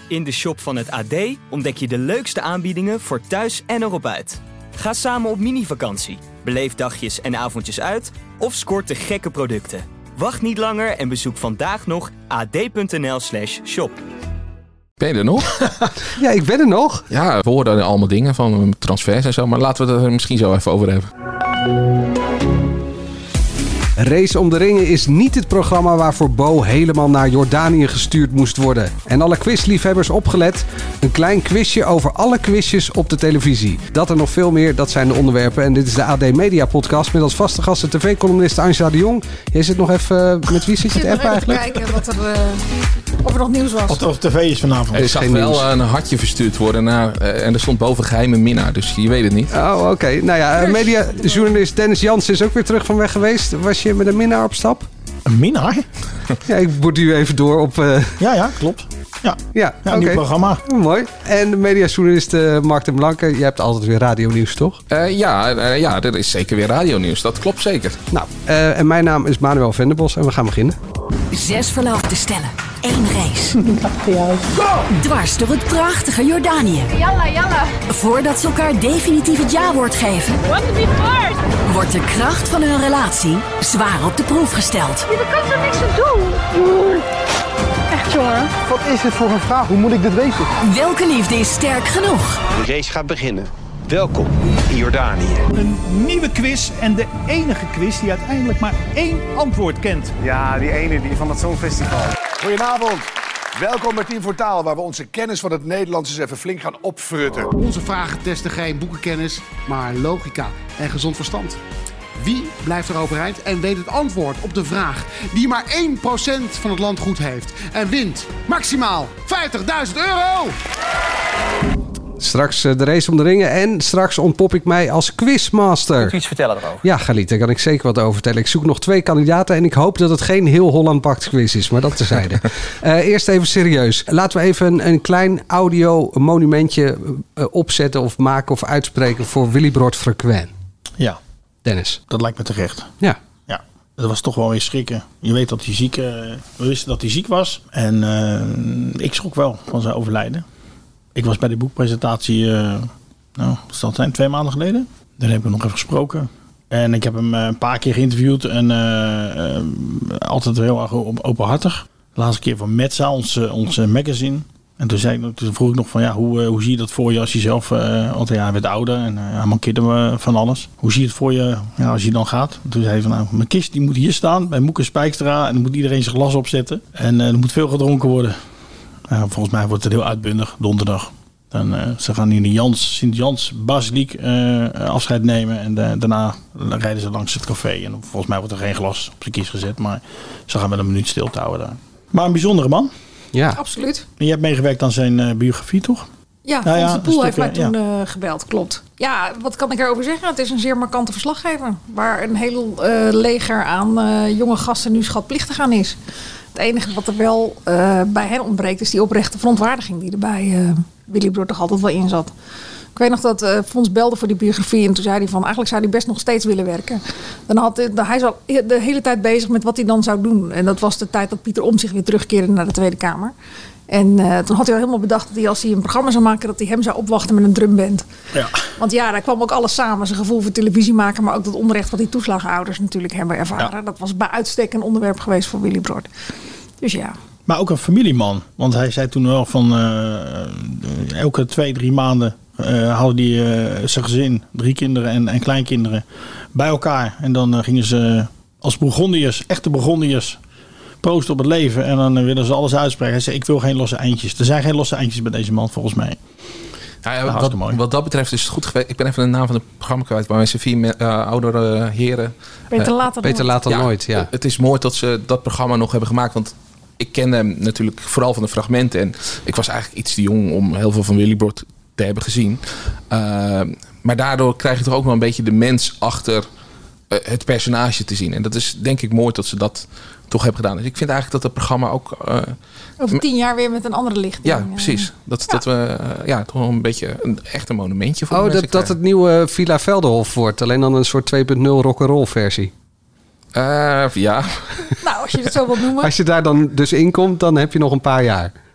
In de shop van het AD ontdek je de leukste aanbiedingen voor thuis en erop uit. Ga samen op mini-vakantie, beleef dagjes en avondjes uit of scoort de gekke producten. Wacht niet langer en bezoek vandaag nog ad.nl/shop. Ben je er nog? Ja, ik ben er nog. Ja, we hoorden allemaal dingen van transfers en zo, maar laten we het er misschien zo even over hebben. Race om de Ringen is niet het programma waarvoor Bo helemaal naar Jordanië gestuurd moest worden. En alle quizliefhebbers opgelet. Een klein quizje over alle quizjes op de televisie. Dat en nog veel meer, dat zijn de onderwerpen. En dit is de AD Media Podcast met als vaste gast de tv-columnist Angela de Jong. Jij zit nog even... Met wie zit je te appen eigenlijk? Ik kijken of er nog nieuws was. Of tv is vanavond. Er zag wel een hartje verstuurd worden naar... en er stond boven geheime minnaar, dus je weet het niet. Oh, oké. Nou ja, mediajournalist Dennis Jansen is ook weer terug van weg geweest. Was je met een minnaar op stap? Een minnaar? Ja, ik boet u even door op... Ja, klopt. Ja, oké. nieuw programma. Mooi. En de mediajournalist Mark de Blanke. Je hebt altijd weer radionieuws, toch? Ja, er is zeker weer radionieuws. Dat klopt zeker. Nou, en mijn naam is Manuel Venderbos en we gaan beginnen. 6 verloofde stellen. 1 race. Dwars door het prachtige Jordanië. Jalla. Voordat ze elkaar definitief het ja-woord geven, Want to be first. wordt de kracht van hun relatie zwaar op de proef gesteld. Je kan er niks aan doen. Echt, jongen. Wat is dit voor een vraag? Hoe moet ik dit weten? Welke liefde is sterk genoeg? De race gaat beginnen. Welkom in Jordanië. Een nieuwe quiz en de enige quiz die uiteindelijk maar 1 antwoord kent. Ja, die ene die van het Songfestival. Goedenavond. Welkom bij Team voor Taal, waar we onze kennis van het Nederlands eens even flink gaan opfrutten. Onze vragen testen geen boekenkennis, maar logica en gezond verstand. Wie blijft er overeind en weet het antwoord op de vraag die maar 1% van het land goed heeft en wint maximaal €50.000? Straks de race om de ringen en straks ontpop ik mij als quizmaster. Moet je iets vertellen erover? Ja, Galit, daar kan ik zeker wat over vertellen. Ik zoek nog 2 kandidaten en ik hoop dat het geen heel Holland Bakt quiz is, maar dat terzijde. Eerst even serieus. Laten we even een klein audio-monumentje opzetten of maken of uitspreken voor Willibrord Frequent. Ja. Dennis. Dat lijkt me terecht. Ja. Dat was toch wel weer schrikken. Je weet dat hij ziek... we wisten dat hij ziek was. En ik schrok wel van zijn overlijden. Ik was bij de boekpresentatie... wat zal het zijn? 2 maanden geleden. Daar heb ik hem nog even gesproken. En ik heb hem een paar keer geïnterviewd. En altijd heel erg openhartig. De laatste keer van Metza, onze magazine. En toen vroeg ik nog van hoe zie je dat voor je als je zelf... want hij werd ouder en hij mankeerde van alles. Hoe zie je het voor je als je dan gaat? En toen zei hij van mijn kist die moet hier staan bij Moeke Spijkstra. En dan moet iedereen zijn glas opzetten. En er moet veel gedronken worden. Volgens mij wordt het heel uitbundig, donderdag. Ze gaan in de Sint-Jans Basiliek afscheid nemen. En daarna rijden ze langs het café. En volgens mij wordt er geen glas op zijn kist gezet. Maar ze gaan wel een minuut stil te houden daar. Maar een bijzondere man. Ja. Absoluut. En je hebt meegewerkt aan zijn biografie, toch? Ja, Frans de Poel heeft mij toen gebeld, klopt. Ja, wat kan ik erover zeggen? Het is een zeer markante verslaggever. Waar een heel leger aan jonge gasten nu schatplichtig aan is. Het enige wat er wel bij hen ontbreekt is die oprechte verontwaardiging die er bij Willibrord toch altijd wel in zat. Ik weet nog dat Fons belde voor die biografie en toen zei hij van eigenlijk zou hij best nog steeds willen werken. Hij is al de hele tijd bezig met wat hij dan zou doen. En dat was de tijd dat Pieter Omtzigt weer terugkeerde naar de Tweede Kamer. En toen had hij al helemaal bedacht dat hij als hij een programma zou maken, dat hij hem zou opwachten met een drumband. Ja. Want ja, daar kwam ook alles samen. Zijn gevoel voor televisie maken, maar ook dat onrecht wat die toeslagenouders natuurlijk hebben ervaren. Ja. Dat was bij uitstek een onderwerp geweest voor Willibrord. Dus ja. Maar ook een familieman. Want hij zei toen wel van elke 2-3 maanden hadden die zijn gezin, 3 kinderen en kleinkinderen bij elkaar. En dan gingen ze als Bourgondiërs, echte Bourgondiërs, proosten op het leven. En dan willen ze alles uitspreken. Hij zei, ik wil geen losse eindjes. Er zijn geen losse eindjes bij deze man, volgens mij. Wat dat betreft is het goed geweest. Ik ben even de naam van het programma kwijt. Maar mensen 4 oudere heren. Beter laat dan nooit. Ja. Het is mooi dat ze dat programma nog hebben gemaakt. Want ik kende hem natuurlijk vooral van de fragmenten. En ik was eigenlijk iets te jong om heel veel van Willibrord te hebben gezien. Maar daardoor krijg je toch ook wel een beetje de mens achter het personage te zien. En dat is denk ik mooi dat ze dat toch hebben gedaan. Dus ik vind eigenlijk dat het programma ook... over 10 jaar weer met een andere lichting. Ja, precies. Dat we toch wel een beetje echt een monumentje voor dat het nieuwe Villa Veldenhof wordt. Alleen dan een soort 2.0 rock'n'roll versie. Ja. Nou, als je het zo wilt noemen. Als je daar dan dus in komt, dan heb je nog een paar jaar.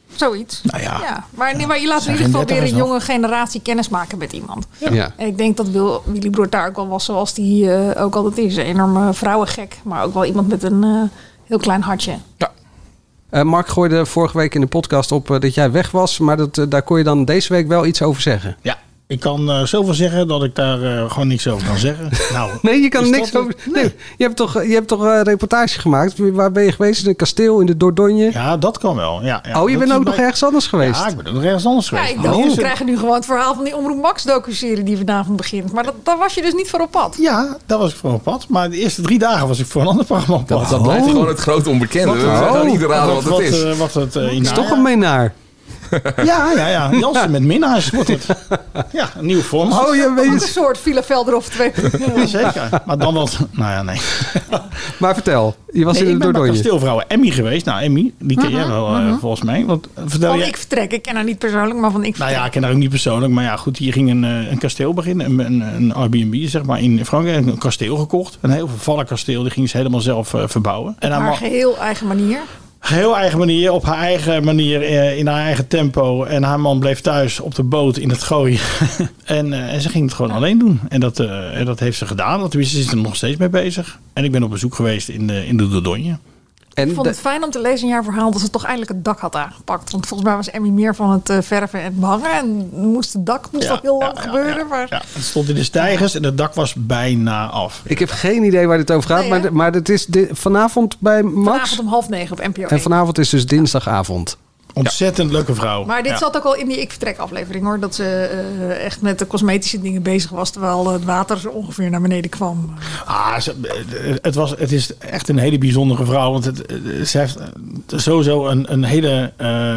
Zoiets. Nou ja. Ja. Maar je laat in ieder geval weer een jonge generatie kennis maken met iemand. Ja. En ik denk dat Willy Broert daar ook wel was zoals die ook altijd is. Een enorme vrouwengek, maar ook wel iemand met een heel klein hartje. Ja. Mark gooide vorige week in de podcast op dat jij weg was. Maar daar kon je dan deze week wel iets over zeggen. Ja. Ik kan zoveel zeggen dat ik daar gewoon niks over kan zeggen. Nou, nee, je kan niks over... Nee. Je hebt toch een reportage gemaakt? Waar ben je geweest? In een kasteel in de Dordogne? Ja, dat kan wel. Ja, oh, je bent ook nog ergens anders geweest? Ja, ik ben ook nog ergens anders geweest. Ja, ik dacht, we krijgen nu gewoon het verhaal van die Omroep Max docuserie die vanavond begint. Maar daar was je dus niet voor op pad. Ja, daar was ik voor op pad. Maar de eerste 3 dagen was ik voor een ander programma op pad. Dat blijft gewoon het grote onbekende. We gaan niet raden wat het is. Het is toch een minnaar. Ja. Jansen met minnaars wordt het. Ja, een nieuw vorm. Oh, je weet een soort Villa Velderhof 2.0. Zeker. Maar dan wat... Nou ja, nee. Maar vertel. Je was in de Dordogne. Ik ben bij kasteelvrouw Emmy geweest. Nou, Emmy, die ken jij wel volgens mij. Ik vertrek. Ik ken haar niet persoonlijk, maar van ik vertrek. Nou ja, ik ken haar ook niet persoonlijk. Maar ja, goed, hier ging een kasteel beginnen. Een Airbnb, zeg maar, in Frankrijk. Een kasteel gekocht. Een heel vervallen kasteel. Die ging ze helemaal zelf verbouwen. En haar geheel eigen manier. Heel eigen manier, op haar eigen manier, in haar eigen tempo. En haar man bleef thuis op de boot in het gooien. en ze ging het gewoon alleen doen. En dat heeft ze gedaan. Ze is er nog steeds mee bezig. En ik ben op bezoek geweest in de Dordogne. Ik vond het fijn om te lezen in jouw verhaal dat ze toch eindelijk het dak had aangepakt. Want volgens mij was Emmy meer van het verven en het behangen. En het dak moest al heel lang gebeuren. Maar... Ja, het stond in de steigers en het dak was bijna af. Ik heb geen idee waar dit over gaat. Nee, maar het is vanavond bij Max? Vanavond om 8:30 op NPO 1. En vanavond is dus dinsdagavond. Ontzettend leuke vrouw. Maar dit zat ook al in die Ik Vertrek aflevering hoor. Dat ze echt met de cosmetische dingen bezig was. Terwijl het water zo ongeveer naar beneden kwam. Het is echt een hele bijzondere vrouw. Want ze heeft sowieso een hele...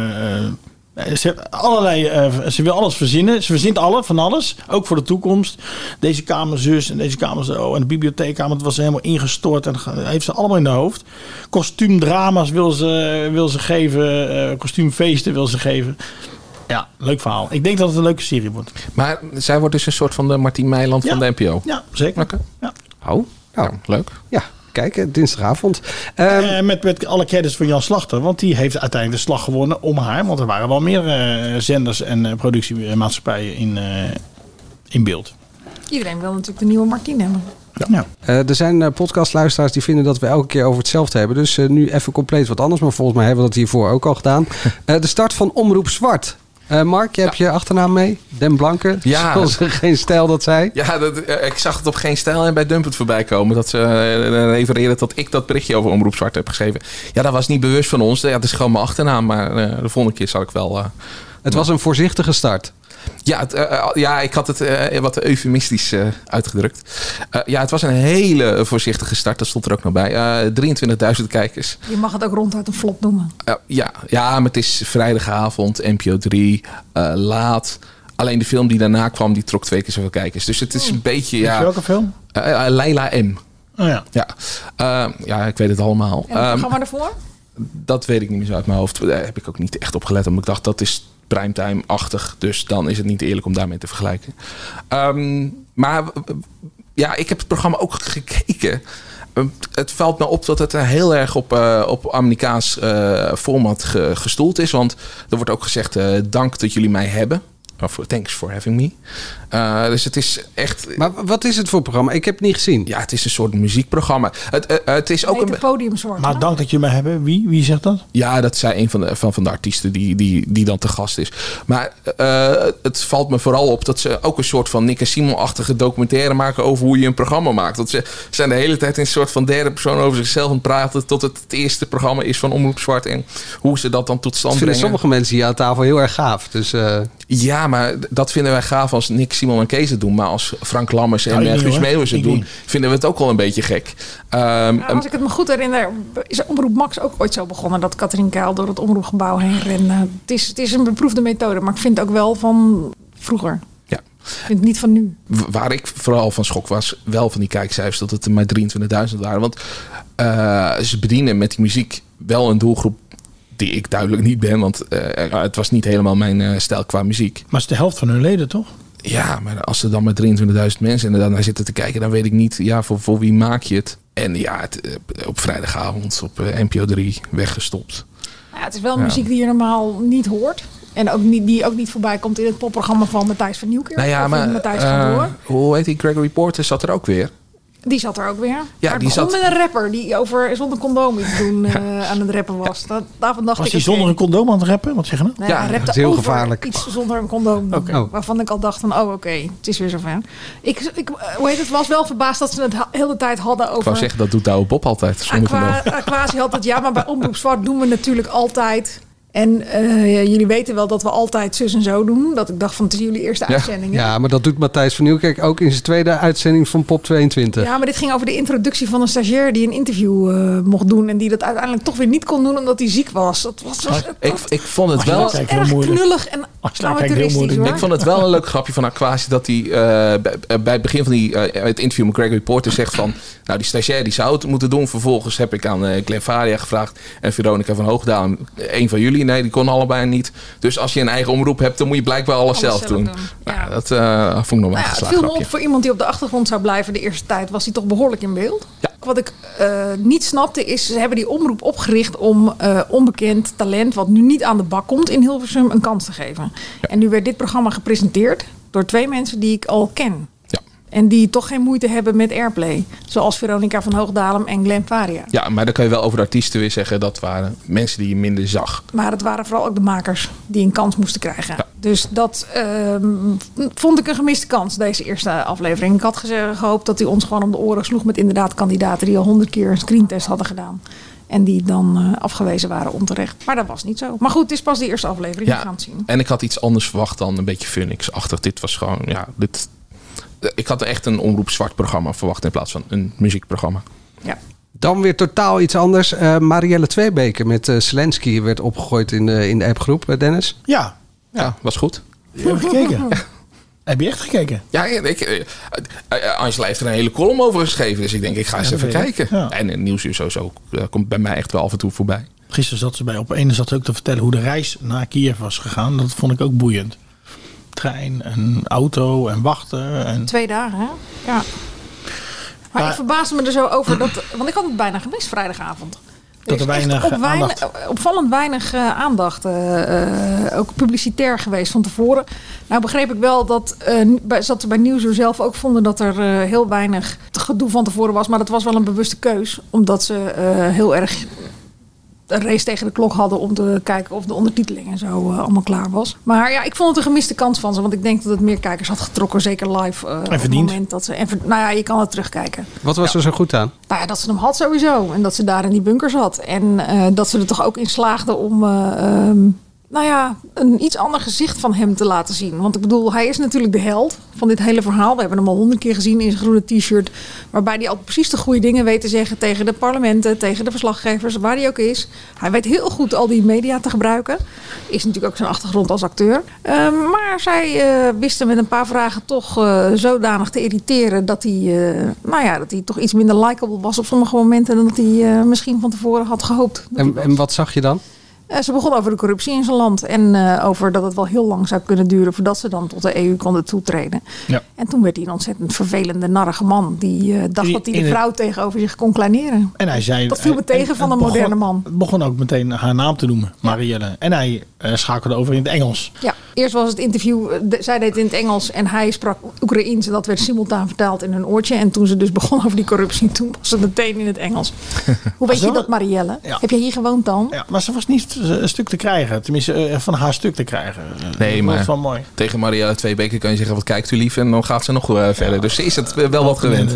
Ze wil alles verzinnen. Ze verzint van alles. Ook voor de toekomst. Deze kamer zus en deze kamer zo. En de bibliotheekkamer, dat was helemaal ingestort. En heeft ze allemaal in de hoofd. Kostuumdrama's wil ze geven. Kostuumfeesten wil ze geven. Ja, leuk verhaal. Ik denk dat het een leuke serie wordt. Maar zij wordt dus een soort van de Martien Meiland van de NPO. Ja, zeker. Okay. Ja. Oh, nou, leuk. Ja. Kijk, dinsdagavond. Met alle credits van Jan Slachter. Want die heeft uiteindelijk de slag gewonnen om haar. Want er waren wel meer zenders en productiemaatschappijen in beeld. Iedereen wil natuurlijk de nieuwe Martien hebben. Ja. Er zijn podcastluisteraars die vinden dat we elke keer over hetzelfde hebben. Dus nu even compleet wat anders. Maar volgens mij hebben we dat hiervoor ook al gedaan. De start van Omroep Zwart. Mark, je hebt je achternaam mee? Den Blanke, zoals Geen Stijl dat zei. Ja, ik zag het op Geen Stijl en bij Dumpert voorbij komen. Dat ze refereren dat ik dat berichtje over Omroep Zwart heb geschreven. Ja, dat was niet bewust van ons. Ja, dat is gewoon mijn achternaam. Maar de volgende keer zal ik wel... Het was een voorzichtige start. Ja, ik had het wat eufemistisch uitgedrukt. Het was een hele voorzichtige start. Dat stond er ook nog bij. 23.000 kijkers. Je mag het ook ronduit een flop noemen. Maar het is vrijdagavond, NPO 3, laat. Alleen de film die daarna kwam, die trok 2 keer zoveel kijkers. Dus het is een beetje... Weet je welke film? Leila M. Oh ja. Ik weet het allemaal. En het programma ervoor? Dat weet ik niet meer zo uit mijn hoofd. Daar heb ik ook niet echt op gelet. Omdat ik dacht, dat is primetime-achtig. Dus dan is het niet eerlijk om daarmee te vergelijken. Ik heb het programma ook gekeken. Het valt me op dat het heel erg op Amerikaans format gestoeld is. Want er wordt ook gezegd, dank dat jullie mij hebben. Thanks for having me. Dus het is echt... Maar wat is het voor programma? Ik heb het niet gezien. Ja, het is een soort muziekprogramma. Het is ook een podiumsoort. Maar dank dat je me hebben. Wie zegt dat? Ja, dat zei een van de artiesten die dan te gast is. Maar het valt me vooral op dat ze ook een soort van Nick en Simon-achtige documentaire maken over hoe je een programma maakt. Want ze zijn de hele tijd in een soort van derde persoon over zichzelf aan het praten tot het eerste programma is van Omroep Zwart en hoe ze dat dan tot stand brengen. Sommige mensen hier aan tafel heel erg gaaf. Dus, Ja, maar dat vinden wij gaaf als Nick, Simon en Kees het doen. Maar als Frank Lammers en Guus Meeuwis het doen, vinden we het ook wel een beetje gek. Als ik het me goed herinner, is Omroep Max ook ooit zo begonnen. Dat Katrien Kuil door het omroepgebouw heen rende. Het is een beproefde methode, maar ik vind het ook wel van vroeger. Ja. Ik vind het niet van nu. Waar ik vooral van schok was, wel van die kijkcijfers, dat het er maar 23.000 waren. Want ze bedienen met die muziek wel een doelgroep die ik duidelijk niet ben, want het was niet helemaal mijn stijl qua muziek. Maar het is de helft van hun leden, toch? Ja, maar als er dan maar 23.000 mensen inderdaad naar zitten te kijken, dan weet ik niet, voor wie maak je het? En op vrijdagavond op NPO 3 weggestopt. Ja, het is wel muziek die je normaal niet hoort. En ook die ook niet voorbij komt in het popprogramma van Matthijs van Nieuwkerk. Nou ja, maar Matthijs van Door. hoe heet die? Gregory Porter zat er ook weer. Die zat er ook weer. Ja, maar die het begon zat met een rapper die zonder condoom iets doen aan het rappen was. Daarvan dacht Was ik... hij zonder een condoom aan het rappen? Wat zeg je nou? Nee, hij rapte dat is heel over gevaarlijk. iets zonder een condoom. Okay. Waarvan ik al dacht van, oké, het is weer zover. Het was wel verbaasd dat ze het de hele tijd hadden over... Ik wou zeggen, dat doet Douwe Bob altijd. Zonder condoom. Aquasi had het, ja, maar bij Omroep Zwart doen we natuurlijk altijd... En jullie weten wel dat we altijd zus en zo doen. Dat ik dacht van, het is jullie eerste uitzending. Ja, maar dat doet Matthijs van Nieuwkerk ook in zijn tweede uitzending van Pop 22. Ja, maar dit ging over de introductie van een stagiair die een interview mocht doen. En die dat uiteindelijk toch weer niet kon doen omdat hij ziek was. Ik vond het wel erg knullig en amateuristisch, hoor. Ik vond het wel een leuk grapje van Aquasi dat hij bij het begin van het interview met Gregory Porter zegt van... Nou, die stagiair die zou het moeten doen. Vervolgens heb ik aan Glenn Faria gevraagd en Veronica van Hoogdalen, een van jullie. Nee, die kon allebei niet. Dus als je een eigen omroep hebt, dan moet je blijkbaar alles zelf doen. Ja. Nou, dat vond ik nog wel een geslaagd Het viel me grapje. op voor iemand die op de achtergrond zou blijven de eerste tijd. Was hij toch behoorlijk in beeld. Ja. Wat ik niet snapte is, ze hebben die omroep opgericht om onbekend talent, wat nu niet aan de bak komt in Hilversum, een kans te geven. Ja. En nu werd dit programma gepresenteerd door 2 mensen die ik al ken. En die toch geen moeite hebben met airplay. Zoals Veronica van Hoogdalem en Glenn Faria. Ja, maar dan kan je wel over de artiesten weer zeggen... dat waren mensen die je minder zag. Maar het waren vooral ook de makers die een kans moesten krijgen. Ja. Dus dat vond ik een gemiste kans, deze eerste aflevering. Ik had gehoopt dat hij ons gewoon om de oren sloeg... met inderdaad kandidaten die al 100 keer een screentest hadden gedaan. En die dan afgewezen waren onterecht. Maar dat was niet zo. Maar goed, het is pas de eerste aflevering. Ja, we gaan het zien. En ik had iets anders verwacht dan een beetje Phoenix-achtig. Dit was gewoon... Ik had echt een Omroep Zwart programma verwacht in plaats van een muziekprogramma. Ja. Dan weer totaal iets anders. Marielle Tweebeke met Zelensky werd opgegooid in de appgroep, Dennis. Ja, was goed. Heb je gekeken? Ja. Heb je echt gekeken? Ja, Angela heeft er een hele column over geschreven. Dus ik denk, ik ga eens even kijken. Ja. En Nieuwsuur sowieso komt bij mij echt wel af en toe voorbij. Gisteren zat ze bij Op1 zat ze ook te vertellen hoe de reis naar Kiev was gegaan. Dat vond ik ook boeiend. Trein en auto en wachten. En... 2 dagen, hè? Ja. Maar ik verbaasde me er zo over dat... Want ik had het bijna gemist vrijdagavond. Dat er weinig aandacht... Opvallend weinig aandacht. Ook publicitair geweest van tevoren. Nou begreep ik wel dat... zat ze bij Nieuwsuur zelf ook vonden dat er heel weinig gedoe van tevoren was. Maar dat was wel een bewuste keus. Omdat ze heel erg... een race tegen de klok hadden om te kijken of de ondertiteling en zo allemaal klaar was. Maar ja, ik vond het een gemiste kans van ze. Want ik denk dat het meer kijkers had getrokken. Zeker live. En verdiend. Op het moment dat ze, nou ja, je kan het terugkijken. Wat was er zo goed aan? Nou ja, dat ze hem had sowieso. En dat ze daar in die bunker zat. En dat ze er toch ook in slaagde om... nou ja, een iets ander gezicht van hem te laten zien. Want ik bedoel, hij is natuurlijk de held van dit hele verhaal. We hebben hem al 100 keer gezien in zijn groene t-shirt. Waarbij hij altijd precies de goede dingen weet te zeggen tegen de parlementen, tegen de verslaggevers, waar hij ook is. Hij weet heel goed al die media te gebruiken. Is natuurlijk ook zijn achtergrond als acteur. Maar zij wisten met een paar vragen toch zodanig te irriteren dat hij, dat hij toch iets minder likable was op sommige momenten dan dat hij misschien van tevoren had gehoopt. En wat zag je dan? Ze begon over de corruptie in zijn land. En over dat het wel heel lang zou kunnen duren voordat ze dan tot de EU konden toetreden. Ja. En toen werd hij een ontzettend vervelende, narrige man. Die dacht dat hij de vrouw tegenover zich kon kleineren. En hij zei, dat viel me tegen van een moderne man. Het begon ook meteen haar naam te noemen, Marielle. En hij schakelde over in het Engels. Ja, eerst was het interview, zij deed het in het Engels en hij sprak Oekraïens. En dat werd simultaan vertaald in hun oortje. En toen ze dus begon over die corruptie, toen was het meteen in het Engels. Hoe weet je dat, Marielle? Ja. Heb jij hier gewoond dan? Ja, maar ze was niet een stuk te krijgen. Tenminste, van haar stuk te krijgen. Nee, maar wel mooi. Tegen Marielle Tweebeke kan je zeggen, wat kijkt u lief? En dan gaat ze nog verder. Dus ze is het wel wat gewend.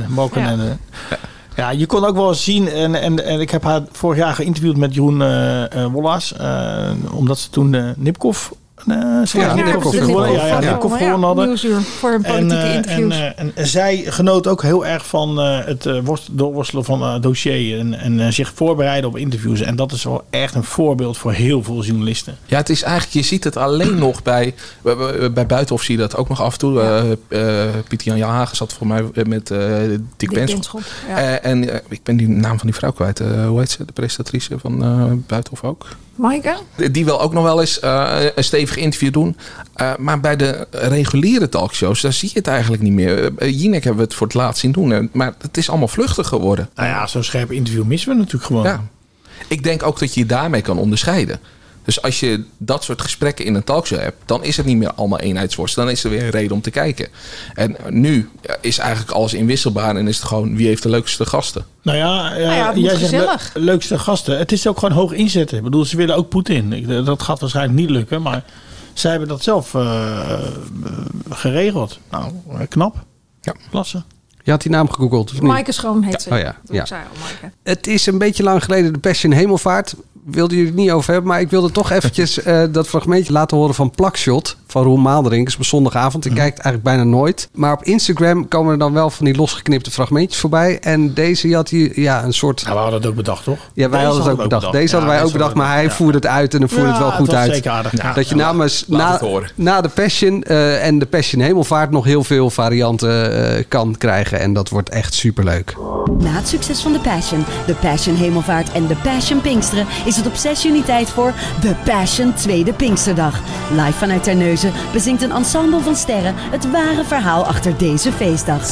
Ja, je kon ook wel zien, en ik heb haar vorig jaar geïnterviewd met Jeroen Wollars. Omdat ze toen Nipkoff... Nipkoff gewonnen hadden. Nieuwsuur voor een politieke interviews. En zij genoot ook heel erg van het doorworstelen van het dossier en zich voorbereiden op interviews. En dat is wel echt een voorbeeld voor heel veel journalisten. Ja, het is eigenlijk, je ziet het alleen nog bij Buitenhof zie je dat ook nog af en toe. Pieter Jan Hagen zat voor mij met Dick Benschop. Ja. En ik ben die naam van die vrouw kwijt. Hoe heet ze? De presentatrice van Buitenhof ook. Maaike? Die wil ook nog wel eens een stevig interview doen. Maar bij de reguliere talkshows, daar zie je het eigenlijk niet meer. Jinek hebben we het voor het laatst zien doen. Maar het is allemaal vluchtig geworden. Nou ja, zo'n scherp interview missen we natuurlijk gewoon. Ja. Ik denk ook dat je je daarmee kan onderscheiden. Dus als je dat soort gesprekken in een talkshow hebt, dan is het niet meer allemaal eenheidsworst. Dan is er weer een reden om te kijken. En nu is eigenlijk alles inwisselbaar en is het gewoon wie heeft de leukste gasten. Nou ja, jij zegt leukste gasten. Het is ook gewoon hoog inzetten. Ik bedoel, ze willen ook Poetin. Dat gaat waarschijnlijk niet lukken, maar zij hebben dat zelf geregeld. Nou, knap. Ja. Klasse. Je had die naam gegoogeld, of niet? Maaike Schoon heet ze. Oh ja. Ik zei al, Maaike. Het is een beetje lang geleden de Passion Hemelvaart. Wilde jullie het niet over hebben, maar ik wilde toch eventjes dat fragmentje laten horen van Plakshot van Roel Maalderink. Is op zondagavond. Ik kijk het eigenlijk bijna nooit. Maar op Instagram komen er dan wel van die losgeknipte fragmentjes voorbij. En deze had hij een soort... Nou, we hadden het ook bedacht, toch? Ja, wij hadden het ook bedacht. Deze hadden wij ook bedacht, maar hij voerde het uit en dan voerde het wel goed uit. Zeker aardig. Ja, dat je namens na de Passion en de Passion Hemelvaart nog heel veel varianten kan krijgen. En dat wordt echt superleuk. Na het succes van de Passion Hemelvaart en de Passion Pinksteren is het op 6 juni tijd voor de Passion Tweede Pinksterdag. Live vanuit Terneuzen bezingt een ensemble van sterren het ware verhaal achter deze feestdag.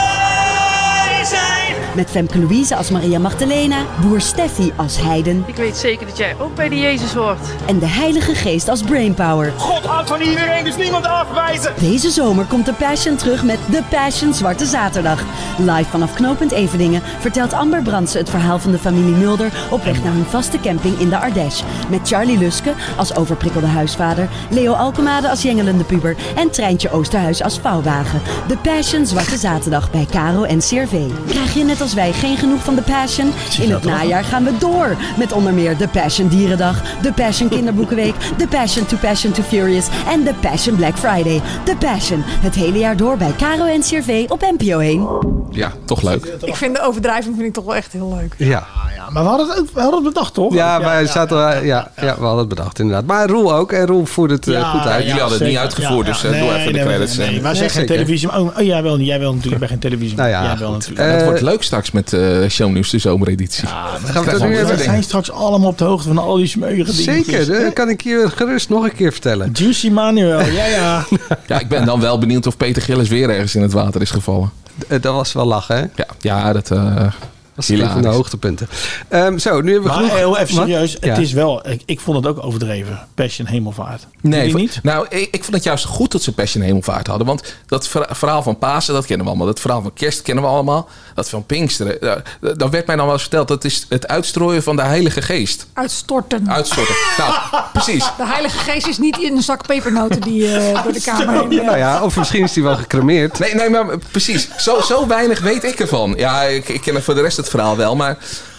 Met Femke Louise als Maria Magdalena, boer Steffi als Heiden. Ik weet zeker dat jij ook bij de Jezus hoort. En de Heilige Geest als Brainpower. God houdt van iedereen, dus niemand afwijzen. Deze zomer komt de Passion terug met de Passion Zwarte Zaterdag. Live vanaf knooppunt Everdingen vertelt Amber Brandsen het verhaal van de familie Mulder op weg naar hun vaste camping in de Ardèche. Met Charlie Luske als overprikkelde huisvader, Leo Alkemade als jengelende puber en Treintje Oosterhuis als vouwwagen. De Passion Zwarte Zaterdag bij Caro en CRV. Krijg je net als wij geen genoeg van de Passion? In het najaar gaan we door met onder meer de Passion Dierendag, de Passion Kinderboekenweek, de Passion to Furious en de Passion Black Friday. De Passion, het hele jaar door bij Caro en CRV op NPO 1. Ja, toch leuk. Ik vind de overdrijving toch wel echt heel leuk. Ja. Maar we hadden het bedacht, toch? Ja, wij zaten, we hadden het bedacht inderdaad. Maar Roel ook. En Roel voerde het goed uit. Jullie hadden het niet uitgevoerd, dus doe even de credits. Nee, wij zijn geen televisie. Oh, jij wel niet. Jij wil natuurlijk bij geen televisie. Nou ja, jij wel natuurlijk. Dat wordt leuk straks met Shownieuws, de zomereditie. We zijn straks allemaal op de hoogte van al die smeuïge dingetjes. Zeker, dat kan ik je gerust nog een keer vertellen. Juicy Manuel, ja. Ja, ik ben dan wel benieuwd of Peter Gillis weer ergens in het water is gevallen. Dat was wel lachen, hè? Ja, dat... Dat is een van de hoogtepunten. Nu hebben we genoeg... heel even serieus. Het is wel... Ik vond het ook overdreven. Passion Hemelvaart. Nee, niet? Nou, ik vond het juist goed dat ze Passion Hemelvaart hadden. Want dat verhaal van Pasen, dat kennen we allemaal. Dat verhaal van Kerst kennen we allemaal. Dat van Pinksteren. Dan werd mij dan wel eens verteld. Dat is het uitstrooien van de Heilige Geest. Uitstorten. Nou, precies. De Heilige Geest is niet in een zak pepernoten die door de kamer heen... Nou ja, of misschien is die wel gecremeerd. Nee, maar precies. Zo weinig weet ik ervan. Ja, ik ken het voor de rest het verhaal wel, maar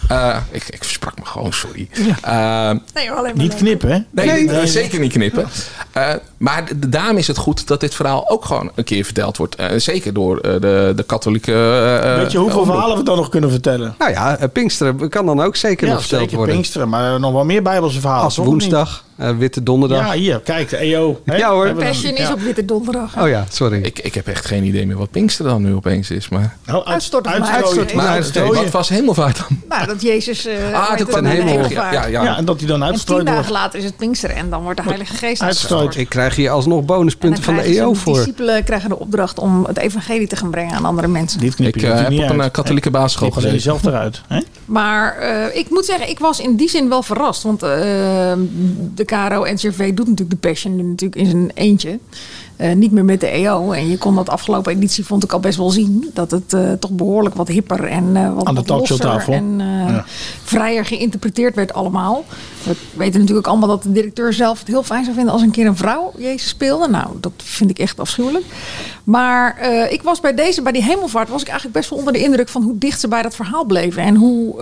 ik versprak me gewoon, sorry. Nee, alleen maar niet knippen, hè? Nee, zeker niet knippen. Maar daarom is het goed dat dit verhaal ook gewoon een keer verteld wordt. Zeker door de katholieke... Weet je hoeveel verhalen we dan nog kunnen vertellen? Nou ja, Pinksteren kan dan ook zeker nog verteld worden. Pinksteren, maar nog wel meer Bijbelse verhalen. Als woensdag, Witte Donderdag. Ja, hier, kijk, de EO. Hè? Ja hoor. Passion is op Witte Donderdag. Oh ja, sorry. Ik heb echt geen idee meer wat Pinksteren dan nu opeens is. Maar... Uitstorten. Wat was Hemelvaart dan? Nou, dat Jezus... dat een hemel. Ja, en dat hij dan uitgestrooid wordt. 10 dagen later is het Pinksteren en dan wordt de Heilige Geest uitgestrooid. Ik krijg hier alsnog bonuspunten van de EO voor. De discipelen krijgen de opdracht om het evangelie te gaan brengen aan andere mensen. Ik heb op een katholieke basisschool gezeten. Je zelf eruit. Hè? Maar ik moet zeggen, ik was in die zin wel verrast. Want de KRO NCRV doet natuurlijk de Passion natuurlijk in zijn eentje. Niet meer met de EO. En je kon dat afgelopen editie, vond ik al best wel zien. Dat het toch behoorlijk wat hipper en wat losser en vrijer geïnterpreteerd werd allemaal. We weten natuurlijk allemaal dat de directeur zelf het heel fijn zou vinden als een keer een vrouw Jezus speelde. Nou, dat vind ik echt afschuwelijk. Maar ik was bij die Hemelvaart was ik eigenlijk best wel onder de indruk van hoe dicht ze bij dat verhaal bleven. En hoe...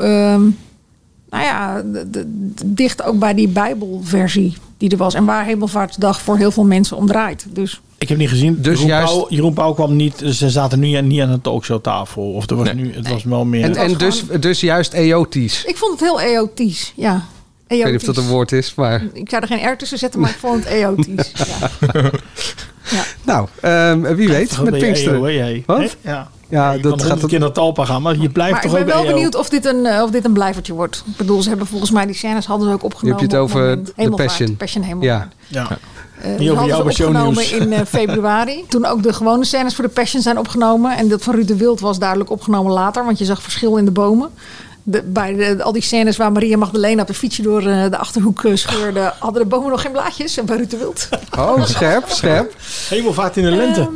dicht ook bij die Bijbelversie die er was. En waar Hemelvaartsdag voor heel veel mensen om draait. Dus ik heb niet gezien. Dus Jeroen Pauw kwam niet. Ze zaten nu niet aan een talkshowtafel. Of er was het was wel meer. En dus juist eotisch. Ik vond het heel eotisch. Ja. Eotisch. Ik weet niet of dat een woord is, maar... Ik zou er geen R tussen zetten, maar ik vond het eotisch. Ja. Nou, wie weet met Pinksteren. Wat? Ja, dat gaat een keer naar Talpa gaan, maar je blijft toch ook. Ik ben wel benieuwd of dit een blijvertje wordt. Ik bedoel, ze hebben volgens mij die scènes hadden ze ook opgenomen. Je hebt het over de Passion. Passion Hemelvaart. Ja. Die hadden ze opgenomen in februari. Toen ook de gewone scènes voor de Passion zijn opgenomen. En dat van Ruud de Wild was duidelijk opgenomen later. Want je zag verschil in de bomen. Al die scènes waar Maria Magdalena op de fietsje door de Achterhoek scheurde, hadden de bomen nog geen blaadjes. En bij Ruud de Wild. Oh, scherp. Hemelvaart in de lente.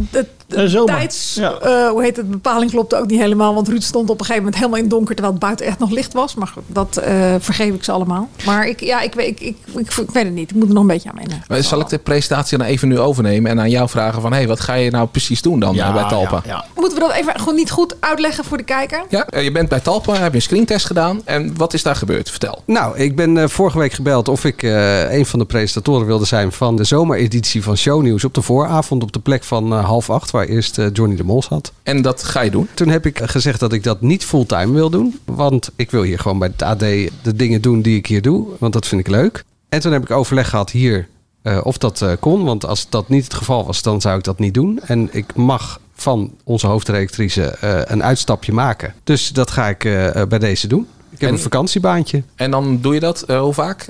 Bepaling klopte ook niet helemaal. Want Ruud stond op een gegeven moment helemaal in het donker, terwijl het buiten echt nog licht was. Maar goed, dat vergeef ik ze allemaal. Maar ik weet het niet. Ik moet er nog een beetje aan wennen. Zal ik de presentatie dan even nu overnemen en aan jou vragen van, wat ga je nou precies doen dan bij Talpa? Ja. Moeten we dat even gewoon niet goed uitleggen voor de kijker? Ja, je bent bij Talpa, heb je een screentest gedaan. En wat is daar gebeurd? Vertel. Nou, ik ben vorige week gebeld of ik een van de presentatoren wilde zijn van de zomereditie van Shownieuws op de vooravond op de plek van 7:30, waar eerst Johnny de Mol zat. En dat ga je doen? Toen heb ik gezegd dat ik dat niet fulltime wil doen. Want ik wil hier gewoon bij het AD de dingen doen die ik hier doe. Want dat vind ik leuk. En toen heb ik overleg gehad hier of dat kon. Want als dat niet het geval was, dan zou ik dat niet doen. En ik mag van onze hoofdredactrice een uitstapje maken. Dus dat ga ik bij deze doen. Ik heb een vakantiebaantje. En dan doe je dat hoe vaak?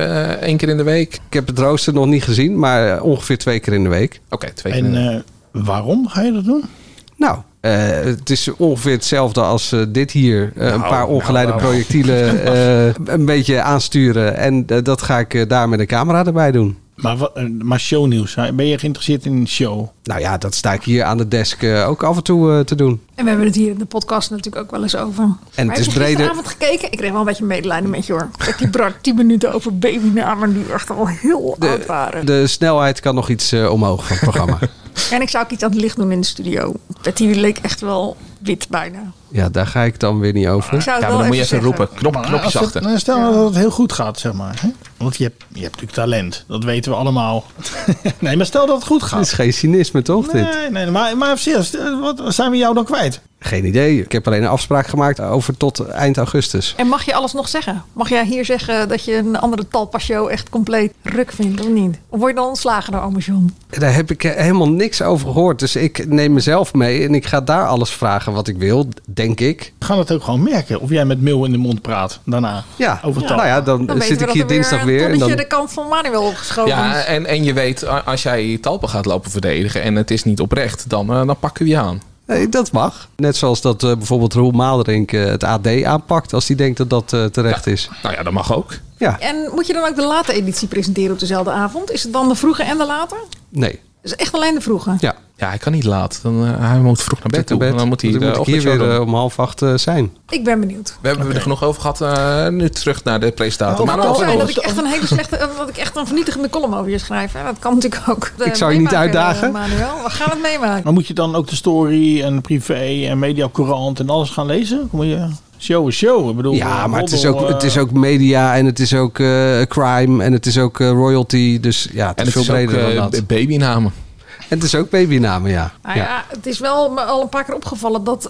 1 keer in de week? Ik heb het rooster nog niet gezien, maar ongeveer 2 keer in de week. Oké, 2 keer in de week. Waarom ga je dat doen? Nou, het is ongeveer hetzelfde als dit hier. Een paar ongeleide projectielen een beetje aansturen. En dat ga ik daar met een camera erbij doen. Maar shownieuws, ben je geïnteresseerd in show? Nou ja, dat sta ik hier aan de desk ook af en toe te doen. En we hebben het hier in de podcast natuurlijk ook wel eens over. En het is breder. Ik heb gisteravond gekeken. Ik kreeg wel een beetje medelijden met je hoor. Dat die brak 10 minuten over babynamen die echt al heel oud waren. De snelheid kan nog iets omhoog van het programma. En ik zou ook iets aan het licht doen in de studio. Betty leek echt wel wit bijna. Ja, daar ga ik dan weer niet over. Ja, maar dan moet je even roepen. Knopjes achter. Stel dat het heel goed gaat, zeg maar. Hè? Want je hebt natuurlijk talent. Dat weten we allemaal. Nee, maar stel dat het goed gaat. Het is geen cynisme, toch? Nee, maar serieus, wat zijn we jou dan kwijt? Geen idee. Ik heb alleen een afspraak gemaakt over tot eind augustus. En mag je alles nog zeggen? Mag jij hier zeggen dat je een andere Talpa-show echt compleet ruk vindt of niet? Of word je dan ontslagen door Ome John? Daar heb ik helemaal niks over gehoord. Dus ik neem mezelf mee en ik ga daar alles vragen wat ik wil, denk ik. We gaan het ook gewoon merken of jij met meel in de mond praat daarna. Ja, over Talpa. Nou ja, dan zit ik hier dinsdag weer. En dan je de kant van Manuel opgeschoven. Ja, en je weet, als jij Talpa gaat lopen verdedigen en het is niet oprecht, dan pakken we je aan. Nee, dat mag. Net zoals dat bijvoorbeeld Roel Maalderink het AD aanpakt als hij denkt dat dat terecht is. Nou ja, dat mag ook. Ja. En moet je dan ook de late editie presenteren op dezelfde avond? Is het dan de vroege en de late? Nee. Is echt alleen de vroege? Ja. Ja, hij kan niet laat. Hij moet vroeg naar bed toe. Dan moet hij hier weer om 7:30 zijn. Ik ben benieuwd. We hebben er genoeg over gehad. Nu terug naar de presentator. Maar het kan zijn dat ik echt een hele slechte, dat ik echt een vernietigende column over je schrijf. Hè? Dat kan natuurlijk ook. Ik zou je niet uitdagen. Manuel, we gaan het meemaken. Maar moet je dan ook de story en privé en mediacourant en alles gaan lezen? Moet je... Show is show. Ik bedoel, ja, maar het is ook media en het is ook crime en het is ook royalty. Dus ja, het is veel breder dan dat. Babynamen. En het is ook babynamen, ja. Nou ja, het is wel me al een paar keer opgevallen dat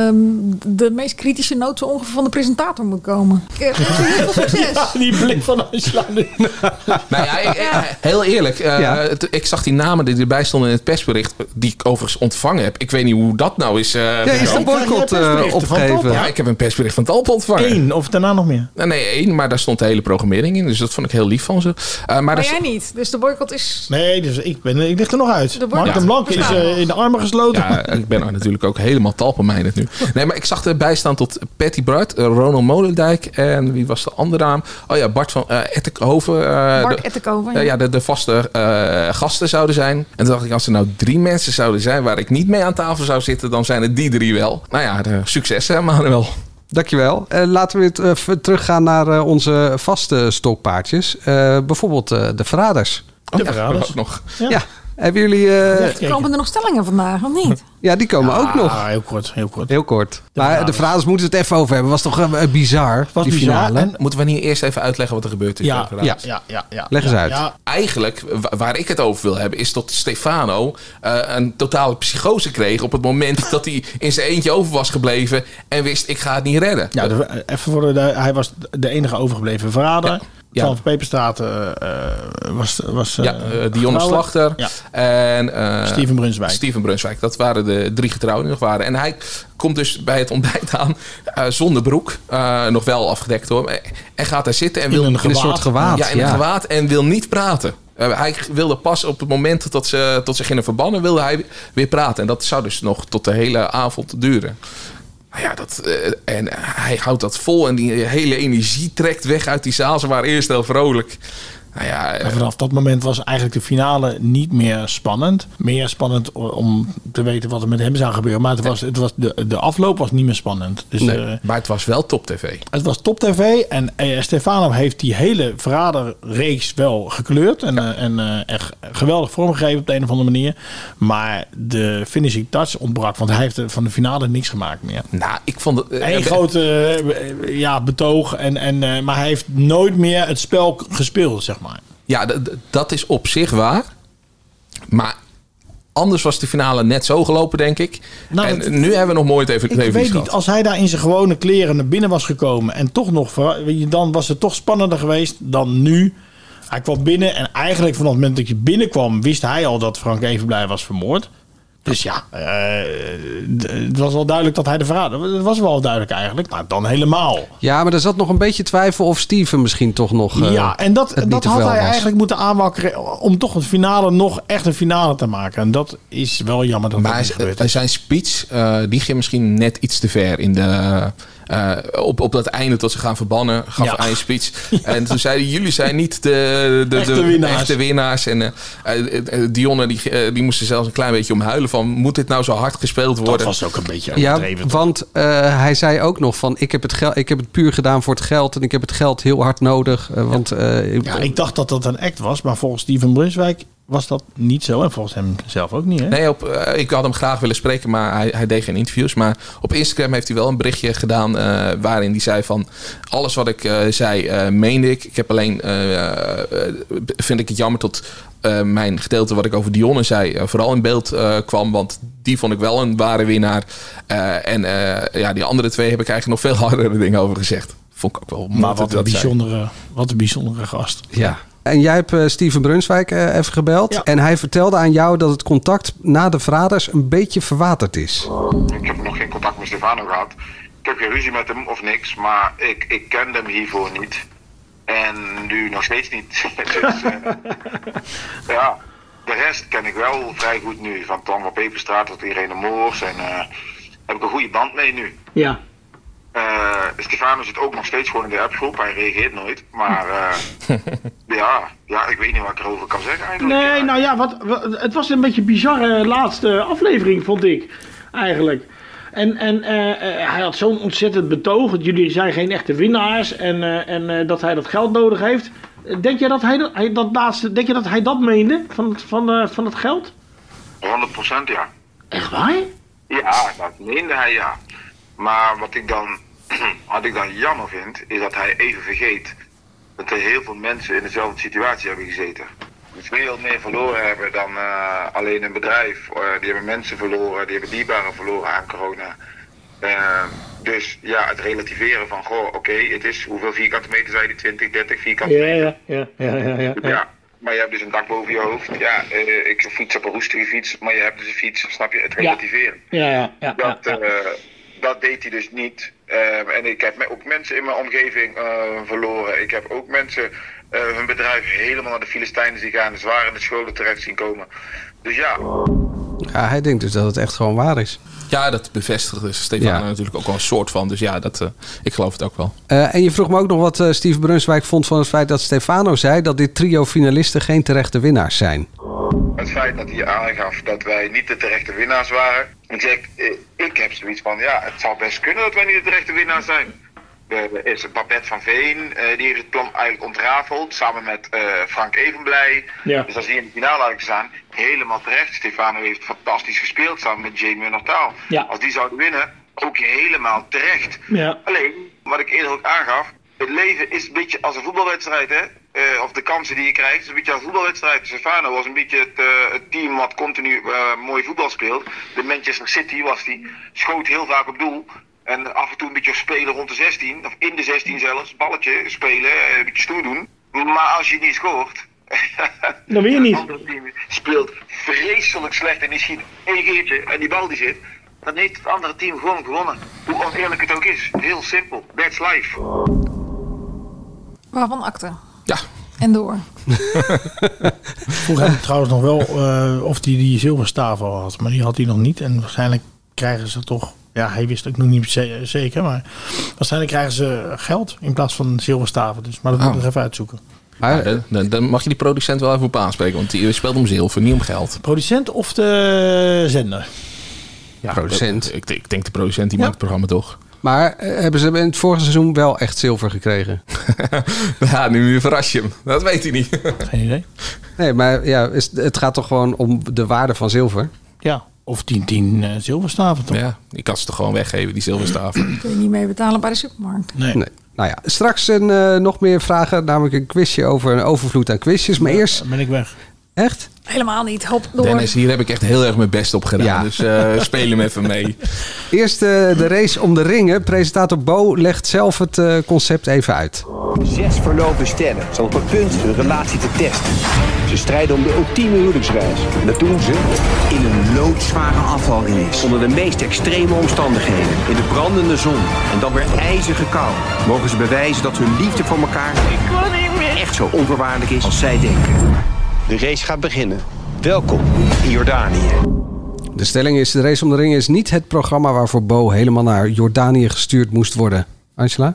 de meest kritische noot zo ongeveer van de presentator moet komen. Heel veel succes. Ja, die blik van Angela nu. Nou ja, heel eerlijk. Ik zag die namen die erbij stonden in het persbericht, die ik overigens ontvangen heb. Ik weet niet hoe dat nou is. Is de boycott opgegeven? Ja, ik heb een persbericht van Talpa ontvangen. 1 of daarna nog meer? Nee, 1, maar daar stond de hele programmering in. Dus dat vond ik heel lief van ze. Maar jij niet. Dus de boycott is... Nee, dus ik lig er nog uit. Mark de Blank is in de armen gesloten. Ja, ik ben natuurlijk ook helemaal Talpa-mijnerd nu. Nee, maar ik zag erbij staan tot Patty Bart, Ronald Molendijk en wie was de andere naam? Oh ja, Bart van Ettenkoven. Bart Ettenkoven. Ja, de vaste gasten zouden zijn. En toen dacht ik, als er nou 3 mensen zouden zijn waar ik niet mee aan tafel zou zitten, dan zijn het die 3 wel. Nou ja, succes hè, Manuel. Dankjewel. Laten we weer teruggaan naar onze vaste stokpaardjes. Bijvoorbeeld de Verraders. De Verraders ook nog. Ja. Hebben jullie... Komen er nog stellingen vandaag, of niet? Ja, die komen ook nog. Heel kort. Maar de Verraders moeten het even over hebben. Was toch bizar, die finale? En moeten we niet eerst even uitleggen wat er gebeurd is? Ja. Leg eens uit. Ja. Eigenlijk, waar ik het over wil hebben, is dat Stefano een totale psychose kreeg op het moment dat hij in zijn eentje over was gebleven en wist, ik ga het niet redden. Ja, even voor hij was de enige overgebleven verrader. Ja. Van Peperstraat was Dionne Slachter en Steven Brunswijk. Dat waren de 3 getrouwden die nog waren. En hij komt dus bij het ontbijt aan zonder broek. Nog wel afgedekt hoor. En gaat daar zitten en wil in een soort gewaad. Ja, in een gewaad en wil niet praten. Hij wilde pas op het moment dat ze tot zich gingen verbannen, wilde hij weer praten. En dat zou dus nog tot de hele avond duren. Nou ja, en hij houdt dat vol en die hele energie trekt weg uit die zaal. Ze waren eerst heel vrolijk. Nou ja, vanaf dat moment was eigenlijk de finale niet meer spannend. Meer spannend om te weten wat er met hem zou gebeuren. Maar de afloop was niet meer spannend. Dus, maar het was wel top tv. Het was top tv. En Stefano heeft die hele verraderreeks wel gekleurd. En echt geweldig vormgegeven op de een of andere manier. Maar de finishing touch ontbrak. Want hij heeft van de finale niks gemaakt meer. Nou, ik vond het... Een grote betoog. Maar hij heeft nooit meer het spel gespeeld, zeg maar. Ja, dat is op zich waar. Maar anders was de finale net zo gelopen, denk ik. Nou, en nu hebben we nog mooi televisie gehad. Ik weet niet, als hij daar in zijn gewone kleren naar binnen was gekomen... en toch nog, dan was het toch spannender geweest dan nu. Hij kwam binnen en eigenlijk vanaf het moment dat je binnenkwam... wist hij al dat Frank Evenblij was vermoord. Dus ja, het was wel duidelijk dat hij de verrader... Het was wel duidelijk eigenlijk, maar dan helemaal. Ja, maar er zat nog een beetje twijfel of Steven misschien toch nog... ja, en dat had hij eigenlijk moeten aanwakkeren... om toch nog echt een finale te maken. En dat is wel jammer dat dat niet gebeurt. Maar zijn speech, die ging misschien net iets te ver in de... op dat einde tot ze gaan verbannen, gaf hij een speech. En toen zeiden jullie zijn niet de echte winnaars. En Dionne die moest er zelfs een klein beetje om huilen van, moet dit nou zo hard gespeeld worden? Dat was ook een beetje overdreven. Ja, want hij zei ook nog van, ik heb het puur gedaan voor het geld en ik heb het geld heel hard nodig. Ik dacht dat dat een act was, maar volgens Steven Brunswijk was dat niet zo. En volgens hem zelf ook niet, hè? Nee, ik had hem graag willen spreken, maar hij deed geen interviews. Maar op Instagram heeft hij wel een berichtje gedaan waarin hij zei van... alles wat ik zei, meende ik. Ik heb alleen, vind ik het jammer tot mijn gedeelte wat ik over Dionne zei... vooral in beeld kwam, want die vond ik wel een ware winnaar. Die andere twee heb ik eigenlijk nog veel hardere dingen over gezegd. Vond ik ook wel mooi. Maar wat een bijzondere gast. Ja. En jij hebt Steven Brunswijk even gebeld. Ja. En hij vertelde aan jou dat het contact na de verraders een beetje verwaterd is. Ik heb nog geen contact met Stefano gehad. Ik heb geen ruzie met hem of niks. Maar ik kende hem hiervoor niet. En nu nog steeds niet. Dus, de rest ken ik wel vrij goed nu. Van Tom van Peperstraat tot Irene Moors. En heb ik een goede band mee nu. Ja. Stefano zit ook nog steeds gewoon in de appgroep. Hij reageert nooit. Maar ik weet niet wat ik erover kan zeggen eigenlijk. Nee, nou ja, het was een beetje een bizarre laatste aflevering, vond ik. Eigenlijk. En hij had zo'n ontzettend betoog. Dat jullie zijn geen echte winnaars. En dat hij dat geld nodig heeft. Denk je dat hij dat meende? Van het geld? 100% ja. Echt waar? Ja, dat meende hij ja. Maar wat ik dan jammer vind, is dat hij even vergeet dat er heel veel mensen in dezelfde situatie hebben gezeten. Die veel meer verloren hebben dan alleen een bedrijf. Die hebben mensen verloren, die hebben dierbaren verloren aan corona. Dus ja, het relativeren van, het is, hoeveel vierkante meter zei die, 20, 30 vierkante meter? Ja. Maar je hebt dus een dak boven je hoofd. Ja, ik fiets op een roestige fiets, maar je hebt dus een fiets, snap je? Het relativeren. Dat deed hij dus niet. En ik heb ook mensen in mijn omgeving verloren. Ik heb ook mensen hun bedrijf helemaal naar de Filistijnen zien gaan. Zwaar in de scholen terecht zien komen. Dus ja. Ja, hij denkt dus dat het echt gewoon waar is. Ja, dat bevestigt dus Stefano natuurlijk ook wel een soort van. Dus ja, ik geloof het ook wel. En je vroeg me ook nog wat Steven Brunswijk vond van het feit dat Stefano zei dat dit trio finalisten geen terechte winnaars zijn. Het feit dat hij aangaf dat wij niet de terechte winnaars waren. Ik heb zoiets van, het zou best kunnen dat wij niet de terechte winnaars zijn. Er is Babette van Veen, die heeft het plan eigenlijk ontrafeld, samen met Frank Evenblij. Ja. Dus als die in de finale hadden gestaan, helemaal terecht. Stefano heeft fantastisch gespeeld, samen met Jamie Nortaal. Ja. Als die zouden winnen, ook helemaal terecht. Ja. Alleen, wat ik eerder ook aangaf, het leven is een beetje als een voetbalwedstrijd, hè. Of de kansen die je krijgt, is een beetje als een voetbalwedstrijd. Stefano was een beetje het team wat continu mooi voetbal speelt. De Manchester City was die, schoot heel vaak op doel. En af en toe een beetje spelen rond de 16, of in de 16 zelfs, balletje spelen, een beetje stoer doen. Maar als je niet scoort, dan win je niet. Het andere team speelt vreselijk slecht en die schiet één keertje en die bal die zit, dan heeft het andere team gewoon gewonnen. Hoe oneerlijk het ook is. Heel simpel. That's life. Waarvan akte? Ja. En door. Vroeg hem trouwens nog wel of hij die zilverstaaf al had, maar die had hij nog niet. En waarschijnlijk krijgen ze toch Ja, hij wist ook nog niet zeker. Maar waarschijnlijk krijgen ze geld in plaats van zilverstaven. Dus, maar dat moet ik nog even uitzoeken. Maar dan mag je die producent wel even op aanspreken. Want die speelt om zilver, niet om geld. Producent of de zender? Ja, producent. Ik denk de producent die maakt het programma toch. Maar hebben ze in het vorige seizoen wel echt zilver gekregen? Ja, nu verras je hem. Dat weet hij niet. Geen idee. Nee, maar ja, het gaat toch gewoon om de waarde van zilver? Ja, of 10 zilverstaven toch? Ja, je kan ze toch gewoon weggeven, die zilverstaven. Kun je niet mee betalen bij de supermarkt. Nee. Nou ja, straks nog meer vragen. Namelijk een quizje over een overvloed aan quizjes. Maar eerst... Dan ben ik weg. Echt? Helemaal niet. Hop door. Dennis, hier heb ik echt heel erg mijn best op gedaan. Ja. Dus speel hem even mee. Eerst de race om de ringen. Presentator Bo legt zelf het concept even uit. 6 verloofde stellen staan op het punt hun relatie te testen. Ze strijden om de ultieme huwelijksreis. Dat doen ze in een loodzware afvalrace. Onder de meest extreme omstandigheden. In de brandende zon. En dan weer ijzige kou. Mogen ze bewijzen dat hun liefde voor elkaar echt zo onvoorwaardelijk is als zij denken. De race gaat beginnen. Welkom in Jordanië. De stelling is, de race om de ringen is niet het programma waarvoor Bo helemaal naar Jordanië gestuurd moest worden. Angela?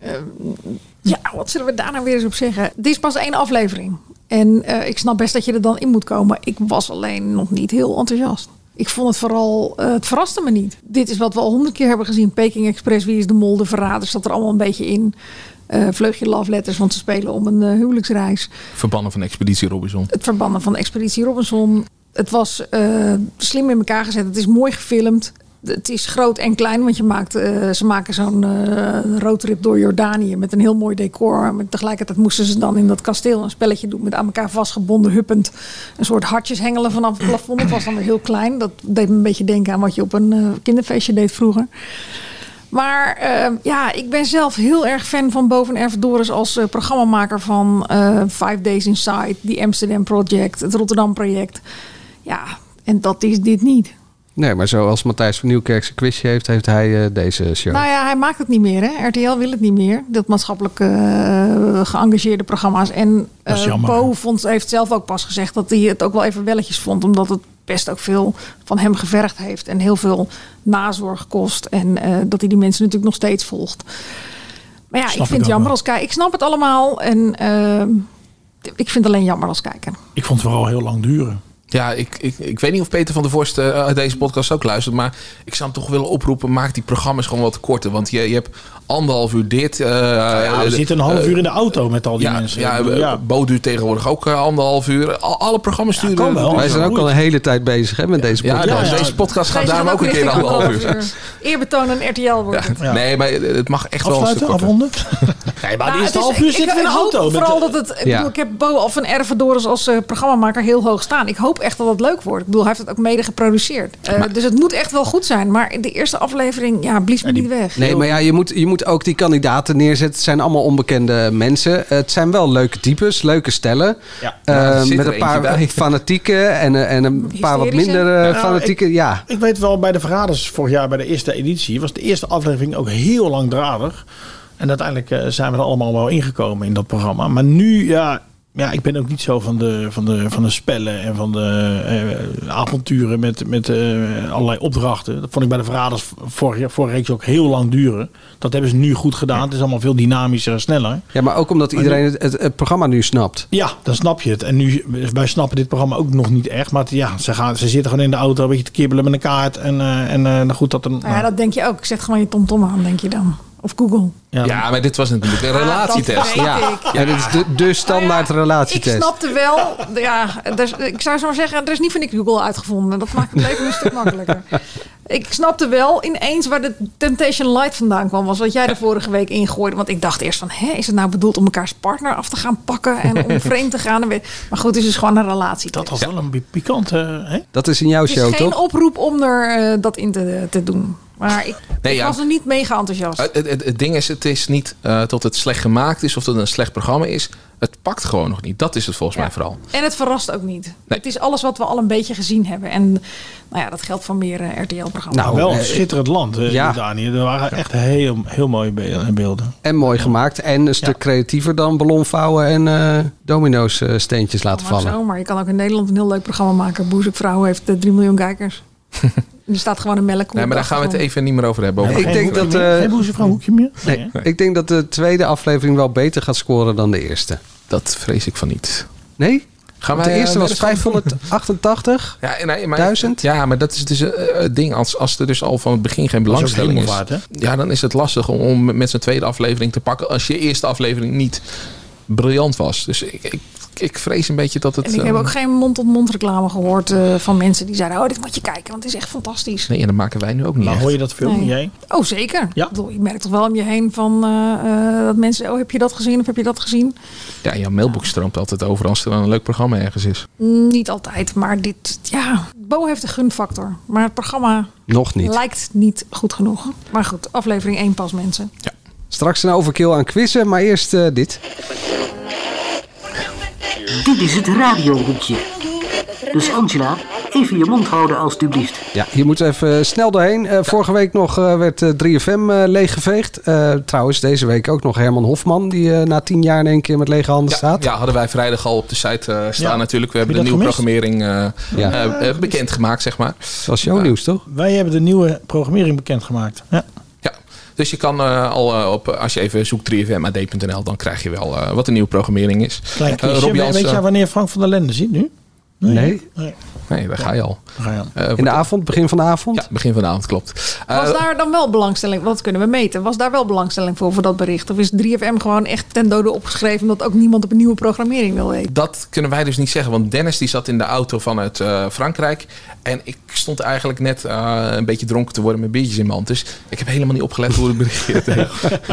Ja, wat zullen we daar nou weer eens op zeggen? Dit is pas 1 aflevering. En ik snap best dat je er dan in moet komen. Ik was alleen nog niet heel enthousiast. Ik vond het vooral, het verraste me niet. Dit is wat we al 100 keer hebben gezien. Peking Express, Wie is de Mol, De Verraders, zat er allemaal een beetje in. Vleugje Love Letters, want ze spelen om een huwelijksreis. Verbannen van Expeditie Robinson. Het verbannen van Expeditie Robinson. Het was slim in elkaar gezet. Het is mooi gefilmd. Het is groot en klein, want ze maken zo'n roadtrip door Jordanië met een heel mooi decor. Maar tegelijkertijd moesten ze dan in dat kasteel een spelletje doen met aan elkaar vastgebonden, huppend. Een soort hartjes hengelen vanaf het plafond. Het was dan weer heel klein. Dat deed me een beetje denken aan wat je op een kinderfeestje deed vroeger. Maar ik ben zelf heel erg fan van Bo van Ervedoris als programmamaker van 5 Days Inside, The Amsterdam Project, het Rotterdam Project. Ja, en dat is dit niet. Nee, maar zoals Matthijs van Nieuwkerk zijn quizje heeft hij deze show. Nou ja, hij maakt het niet meer. Hè? RTL wil het niet meer. Dat maatschappelijk geëngageerde programma's. En Bo heeft zelf ook pas gezegd dat hij het ook wel even welletjes vond. Omdat het best ook veel van hem gevergd heeft. En heel veel nazorg kost. En dat hij die mensen natuurlijk nog steeds volgt. Maar ja, ik vind het jammer als kijker. Ik snap het allemaal. En ik vind het alleen jammer als kijker. Ik vond het vooral heel lang duren. Ja, ik weet niet of Peter van der Vorst uit deze podcast ook luistert. Maar ik zou hem toch willen oproepen. Maak die programma's gewoon wat korter. Want je hebt 1,5 uur dit. We zitten een half uur in de auto met al die mensen. Ja, Bo duurt tegenwoordig ook 1,5 uur. Alle programma's sturen. Ja, wij zijn ook al een hele tijd bezig met deze podcast. Ja, deze podcast gaat daarom ook een keer 1,5 uur. Eerbetoon en RTL wordt het. Ja. Nee, maar het mag echt wel een stuk korter. Afronden? Nee, maar de eerste half uur zitten we in de auto. Vooral dat het... Ik heb Bo van Ervedoris als programmamaker heel hoog staan. Ik hoop echt dat het leuk wordt. Ik bedoel, hij heeft het ook mede geproduceerd. Dus het moet echt wel goed zijn. Maar in de eerste aflevering, blies me niet weg. Nee, maar ja, je moet ook die kandidaten neerzetten. Het zijn allemaal onbekende mensen. Het zijn wel leuke types, leuke stellen. Ja. Met een paar fanatieke en een paar wat minder fanatieke. Ik weet wel, bij de Verraders vorig jaar bij de eerste editie was de eerste aflevering ook heel langdradig. En uiteindelijk zijn we er allemaal wel ingekomen in dat programma. Maar nu, ja, ik ben ook niet zo van de spellen en van de avonturen met allerlei opdrachten. Dat vond ik bij de Verraders vorige reeks ook heel lang duren. Dat hebben ze nu goed gedaan. Het is allemaal veel dynamischer en sneller. Ja, maar ook omdat iedereen het programma nu snapt. Ja, dan snap je het. En nu, wij snappen dit programma ook nog niet echt. Maar ze zitten gewoon in de auto een beetje te kibbelen met een kaart. En goed dat er... Ja, dat denk je ook. Zet gewoon je TomTom aan, denk je dan. Of Google. Ja, maar dit was natuurlijk een relatietest. Dit is de standaard relatietest. Ik snapte wel. Ik zou zo maar zeggen, er is niet voor niks Google uitgevonden. Dat maakt het leven een stuk makkelijker. Ik snapte wel ineens waar de Temptation Light vandaan kwam. Was wat jij er vorige week ingooide. Want ik dacht eerst van, is het nou bedoeld om elkaars partner af te gaan pakken en om vreemd te gaan? Maar goed, het is dus gewoon een relatie. Dat was wel een pikante... Dat is in jouw show, toch? Het is geen oproep om er dat in te doen. Maar ik was er niet mega enthousiast. Het ding is, het is niet tot het slecht gemaakt is of dat het een slecht programma is. Het pakt gewoon nog niet. Dat is het volgens mij vooral. En het verrast ook niet. Nee. Het is alles wat we al een beetje gezien hebben. En dat geldt voor meer RTL-programma's. Nou, wel een schitterend land, Jordanië. Er waren echt heel mooie beelden. En mooi gemaakt. En een stuk creatiever dan ballon vouwen en domino's steentjes laten vallen. Maar je kan ook in Nederland een heel leuk programma maken. Boezekvrouw heeft 3 miljoen kijkers. Er staat gewoon een melkkoe. Nee, maar daar gaan we het even niet meer over hebben. Nee, ik denk dat Geen boezemvrouw hoekje meer? Nee, ik denk dat de tweede aflevering wel beter gaat scoren dan de eerste. Dat vrees ik van niet. Nee? Gaan Want de eerste was 588. Ja, nee, maar, 1000? Ja, maar dat is dus het ding. Als er dus al van het begin geen belangstelling is. Ja, dan is het lastig om met zijn tweede aflevering te pakken. Als je eerste aflevering niet briljant was. Dus ik vrees een beetje dat het... En ik heb ook geen mond-tot-mond reclame gehoord van mensen die zeiden... dit moet je kijken, want het is echt fantastisch. Nee, en dat maken wij nu ook niet. Maar hoor je dat veel? Nee. Jij? Oh, zeker. Ja. Je merkt toch wel om je heen van dat mensen... heb je dat gezien of heb je dat gezien? Ja, jouw mailbox stroomt altijd over als er dan een leuk programma ergens is. Niet altijd, maar dit... Ja, Bo heeft een gunfactor. Maar het programma... Nog niet. Lijkt niet goed genoeg. Maar goed, aflevering 1 pas, mensen. Ja. Straks een overkill aan quizzen, maar eerst dit. Dit is het radiohoekje. Dus Angela, even je mond houden alstublieft. Ja, hier moeten we even snel doorheen. Vorige week nog werd 3FM leeggeveegd. Trouwens, deze week ook nog Herman Hofman... die na 10 jaar in één keer met lege handen staat. Ja, hadden wij vrijdag al op de site staan natuurlijk. We hebben de nieuwe programmering bekendgemaakt, zeg maar. Dat was jouw nieuws, toch? Wij hebben de nieuwe programmering bekendgemaakt. Ja. Dus je kan als je even zoekt 3fmad.nl, dan krijg je wel wat de nieuwe programmering is. Klein quizje. Weet je wanneer Frank van der Lende zit nu? Nee, daar ga je al. In de avond, begin van de avond? Ja, begin van de avond, klopt. Was daar dan wel belangstelling? Wat kunnen we meten? Was daar wel belangstelling voor dat bericht? Of is 3FM gewoon echt ten dode opgeschreven... omdat ook niemand op een nieuwe programmering wil weten? Dat kunnen wij dus niet zeggen. Want Dennis die zat in de auto vanuit Frankrijk. En ik stond eigenlijk net een beetje dronken te worden met biertjes in mijn hand. Dus ik heb helemaal niet opgelet hoe het bericht heet.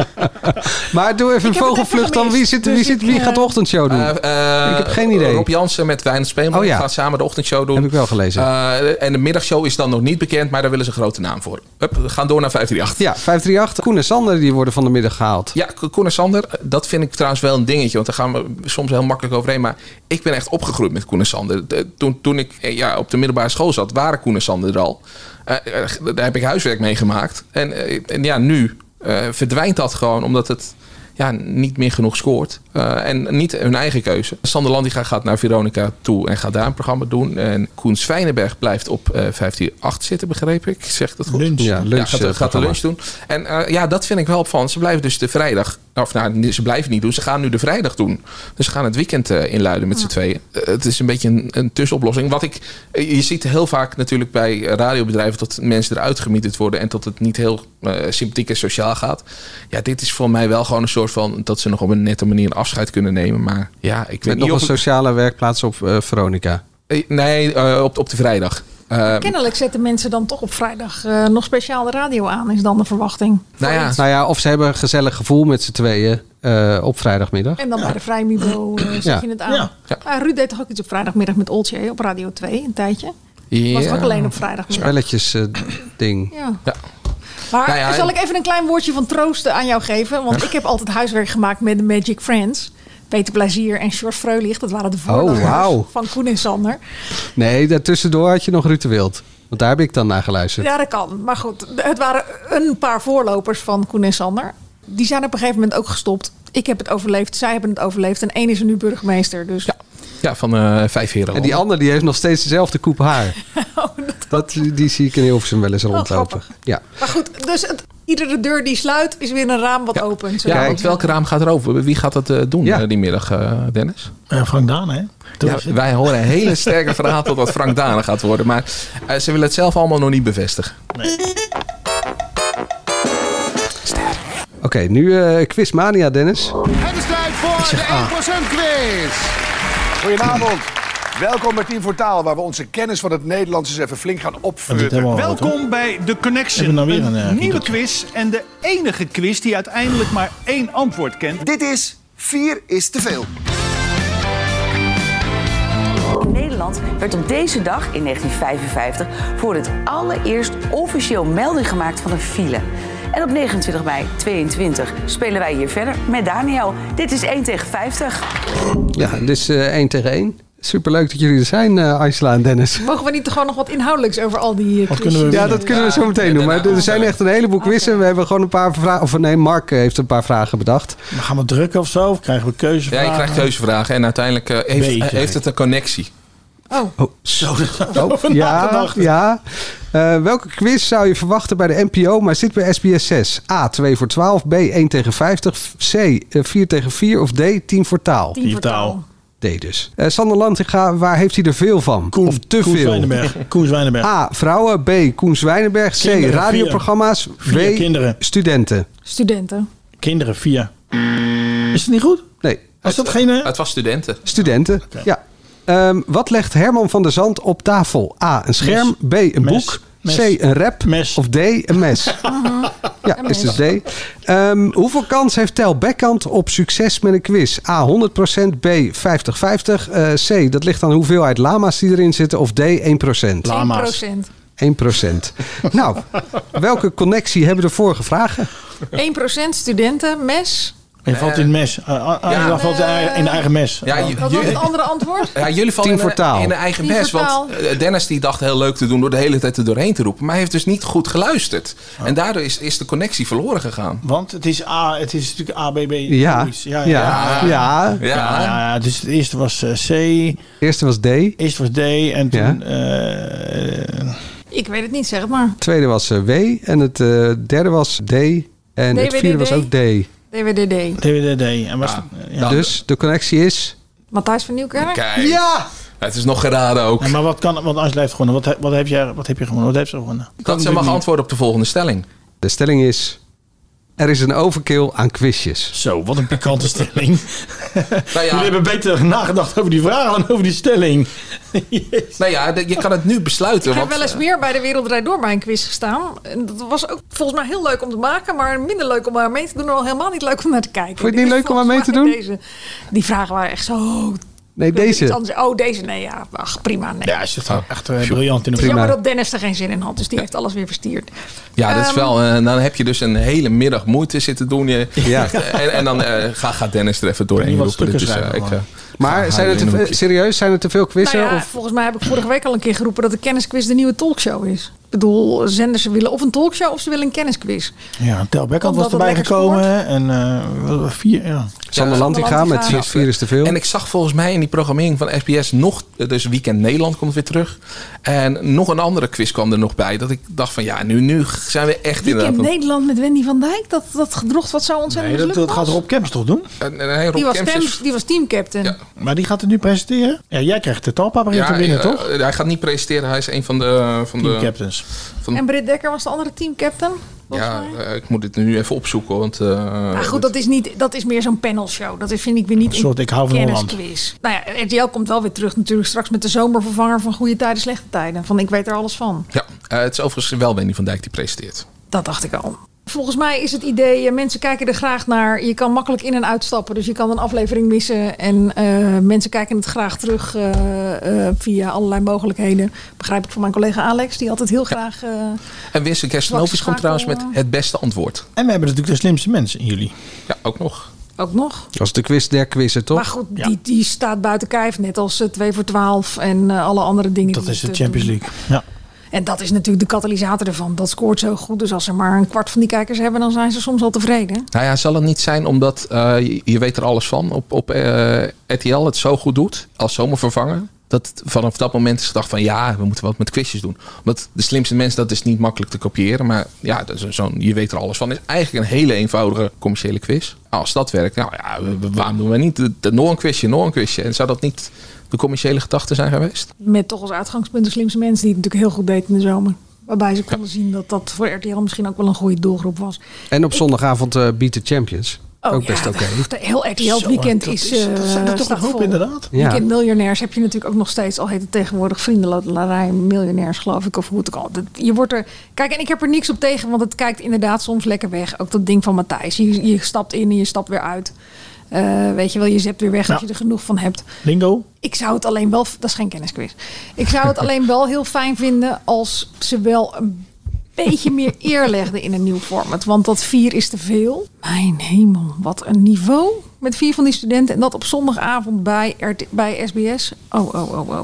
Maar doe even een vogelvlucht dan. Wie gaat de ochtendshow doen? Ik heb geen idee. Rob Jansen met Wijnand Speelman gaat samen de ochtendshow doen. Heb ik wel gelezen. En de middagshow is dan nog niet bekend, maar daar willen ze een grote naam voor. We gaan door naar 538. Ja, 538. Koen en Sander die worden van de middag gehaald. Ja, Koen en Sander, dat vind ik trouwens wel een dingetje. Want daar gaan we soms heel makkelijk overheen. Maar ik ben echt opgegroeid met Koen en Sander. Toen ik op de middelbare school zat, waren Koen en Sander er al. Daar heb ik huiswerk mee gemaakt. En ja, nu verdwijnt dat gewoon omdat het niet meer genoeg scoort. En niet hun eigen keuze. Sander Landiga gaat naar Veronica toe en gaat daar een programma doen. En Koen Zwijnenberg blijft op 538 zitten, begreep ik. Zeg dat goed? Lunch. Ja, lunch. Gaat de lunch doen. En dat vind ik wel opvallend. Ze blijven dus de vrijdag... ze blijven niet doen. Ze gaan nu de vrijdag doen. Dus ze gaan het weekend inluiden met z'n tweeën. Het is een beetje een tussenoplossing. Je ziet heel vaak natuurlijk bij radiobedrijven... dat mensen eruit gemieterd worden... en dat het niet heel sympathiek en sociaal gaat. Ja, dit is voor mij wel gewoon een soort van... dat ze nog op een nette manier afscheid kunnen nemen. Maar ja, ik weet niet nog een sociale werkplaats op Veronica? Nee, op de vrijdag. Kennelijk zetten mensen dan toch op vrijdag nog speciaal de radio aan, is dan de verwachting. Nou ja, of ze hebben een gezellig gevoel met z'n tweeën op vrijdagmiddag. En dan bij de Vrijmibo zet je het aan. Ja. Ruud deed toch ook iets op vrijdagmiddag met Oltje op Radio 2 een tijdje? Was het ook alleen op vrijdagmiddag? Spelletjes ding. Ja. Maar zal ik even een klein woordje van troost aan jou geven? Want ik heb altijd huiswerk gemaakt met de Magic Friends. Peter Blazier en George Freulich. Dat waren de voorlopers van Koen en Sander. Nee, daartussendoor had je nog Ruud de Wild. Want daar heb ik dan naar geluisterd. Ja, dat kan. Maar goed, het waren een paar voorlopers van Koen en Sander. Die zijn op een gegeven moment ook gestopt. Ik heb het overleefd, zij hebben het overleefd. En één is er nu burgemeester. Dus. Ja, van 5 heren. En die andere die heeft nog steeds dezelfde koep haar. Die zie ik in Hilversum wel eens rondlopen. Ja. Maar goed, dus iedere deur die sluit is weer een raam wat opent. Ja, want welk raam gaat er over? Wie gaat dat doen die middag, Dennis? Frank Daan, hè? Ja, wij horen een hele sterke verhaal dat dat Frank Daan gaat worden. Maar ze willen het zelf allemaal nog niet bevestigen. Nee. Oké, nu Quizmania, Dennis. Het is tijd voor de 1% quiz. Goedenavond. Welkom bij Team voor Taal, waar we onze kennis van het Nederlands eens even flink gaan opfrutten. Welkom bij The Connection, een nieuwe quiz en de enige quiz die uiteindelijk maar 1 antwoord kent. Dit is 4 is te veel. In Nederland werd op deze dag in 1955 voor het allereerst officieel melding gemaakt van een file. En op 29 mei 2022 spelen wij hier verder met Daniel. Dit is 1 tegen 50. Ja, dit is 1 tegen 1. Superleuk dat jullie er zijn, Angela en Dennis. Mogen we niet gewoon nog wat inhoudelijks over al die quizjes? Ja, dat kunnen we zo meteen doen. Maar er zijn echt een heleboel quizzen. We hebben gewoon een paar vragen. Of nee, Mark heeft een paar vragen bedacht. Maar gaan we drukken of zo? Of krijgen we keuzevragen? Ja, je krijgt keuzevragen. En uiteindelijk heeft het een connectie. Oh. Zo. Ja. Welke quiz zou je verwachten bij de NPO, maar zit bij SBS 6? A, 2 voor 12. B, 1 tegen 50. C, 4 tegen 4. Of D, 10 voor taal. 10 voor taal. D dus. Sander Lantinga, waar heeft hij er veel van? Of te veel? Koen Zwijnenberg. A, vrouwen. B, Koen Zwijnenberg. C, Kinderen, radioprogramma's. 4 kinderen. Studenten. Kinderen, 4. Is het niet goed? Nee. Was dat geen... Het was studenten. Studenten, ja. Wat legt Herman van der Zand op tafel? A, een scherm. B, een boek. C, een rap. Of D, een mes. Ja, is dus D. Hoeveel kans heeft Tel Beckhand op succes met een quiz? A, 100%. B, 50-50. C, dat ligt aan de hoeveelheid lama's die erin zitten. Of D, 1%. Lama's. 1%. Nou, welke connectie hebben de vorige vragen? 1% studenten, mes. Je valt in het mes. Valt in de eigen mes. Ja, Wat was het andere antwoord? Ja, jullie vallen in de eigen 10 mes. voor taal. Want Dennis die dacht heel leuk te doen door de hele tijd er doorheen te roepen. Maar hij heeft dus niet goed geluisterd. En daardoor is de connectie verloren gegaan. Want het is natuurlijk ABB. Ja. Dus het eerste was C. Eerste was D. En toen... Ik weet het niet, zeg het maar. Het tweede was W. En het derde was D. En het vierde was ook D. DWDD. En was Dus de connectie is... Matthijs van Nieuwkerk? Kijk. Ja! Het is nog geraden ook. Ja, maar wat kan... Want Angela heeft gewonnen. Wat heb je gewonnen? Wat heeft ze gewonnen? Dat ze mag antwoorden op de volgende stelling. De stelling is... Er is een overkill aan quizjes. Zo, wat een pikante stelling. Jullie hebben beter nagedacht over die vraag dan over die stelling. Nou ja, je kan het nu besluiten. Ik heb wel eens meer bij de Wereld Draait Door bij een quiz gestaan. En dat was ook volgens mij heel leuk om te maken, maar minder leuk om daar mee te doen. En al helemaal niet leuk om naar te kijken. Vond je het niet leuk om daar mee te doen? Die vragen waren echt zo... Nee, deze. Oh, deze. Nee, ja. Ach, prima. Nee. Ja, ze staat echt briljant in de Jammer dat Dennis er geen zin in had. Dus die heeft alles weer verstierd. Ja, dat is wel... dan heb je dus een hele middag moeite zitten doen. En dan gaat Dennis er even doorheen roepen. Dus, maar zijn er te veel quizzen? Nou ja, volgens mij heb ik vorige week al een keer geroepen dat de kennisquiz de nieuwe talkshow is. Ik bedoel, zenders willen of een talkshow of ze willen een kennisquiz. Ja, Tel Beckhand was erbij gekomen. En 4, ja. Sander Lantinga met 4 is te veel. En ik zag volgens mij in die programmering van SBS nog... Dus Weekend Nederland komt weer terug. En nog een andere quiz kwam er nog bij. Dat ik dacht van ja, nu zijn we echt in Weekend Nederland met Wendy van Dijk. Dat gedrocht wat zo ontzettend mislukt was. Dat gaat Rob Kemps toch doen? Die was teamcaptain. Ja. Maar die gaat het nu presenteren? Ja, jij krijgt de talpapariet te winnen, toch? Hij gaat niet presenteren. Hij is een van de teamcaptains. En Britt Dekker was de andere teamcaptain? Ja, ik moet het nu even opzoeken. Want, goed, dat is meer zo'n panelshow. Dat vind ik weer niet een soort ik hou van kennisquiz. Nou ja, RTL komt wel weer terug natuurlijk straks met de zomervervanger van Goede Tijden, Slechte Tijden. Van ik weet er alles van. Ja, het is overigens wel Wendy van Dijk die presenteert. Dat dacht ik al. Volgens mij is het idee, mensen kijken er graag naar. Je kan makkelijk in- en uitstappen. Dus je kan een aflevering missen. En mensen kijken het graag terug via allerlei mogelijkheden. Begrijp ik van mijn collega Alex. Die altijd heel graag... en Winston Kerstenovic komt trouwens met het beste antwoord. En we hebben natuurlijk de slimste mensen in jullie. Ja, ook nog. Dat is de quiz der quizzen, toch? Maar goed, die staat buiten kijf. Net als 2 voor 12 en alle andere dingen. Dat is de Champions League. Ja. En dat is natuurlijk de katalysator ervan. Dat scoort zo goed. Dus als ze maar een kwart van die kijkers hebben, dan zijn ze soms al tevreden. Nou ja, zal het niet zijn omdat je weet er alles van op RTL het zo goed doet als zomervervanger. Dat vanaf dat moment is gedacht van ja, we moeten wat met quizjes doen. Omdat de slimste mensen, dat is niet makkelijk te kopiëren. Maar ja, dat is je weet er alles van. Het is eigenlijk een hele eenvoudige commerciële quiz. Als dat werkt, nou ja, waarom doen we niet nog een quizje? En zou dat niet de commerciële gedachte zijn geweest? Met toch als uitgangspunt de slimste mensen die het natuurlijk heel goed deden in de zomer. Waarbij ze konden zien dat dat voor RTL misschien ook wel een goede doelgroep was. En op zondagavond Beat the Champions. Ook best oké. Heel RTL het weekend is toch een hoop inderdaad. Ja. Weekend miljonairs heb je natuurlijk ook nog steeds. Al heet het tegenwoordig vriendenloterij miljonairs geloof ik. Of hoe het ook al. Je wordt er. Kijk, en ik heb er niks op tegen. Want het kijkt inderdaad soms lekker weg. Ook dat ding van Matthijs. Je stapt in en je stapt weer uit. Weet je wel, je zept weer weg als je er genoeg van hebt. Lingo? Ik zou het alleen wel... Dat is geen kennisquiz. Ik zou het alleen wel heel fijn vinden als ze wel een beetje meer eer legden in een nieuw format. Want dat 4 is te veel. Mijn hemel, wat een niveau. Met 4 van die studenten. En dat op zondagavond bij SBS. Oh.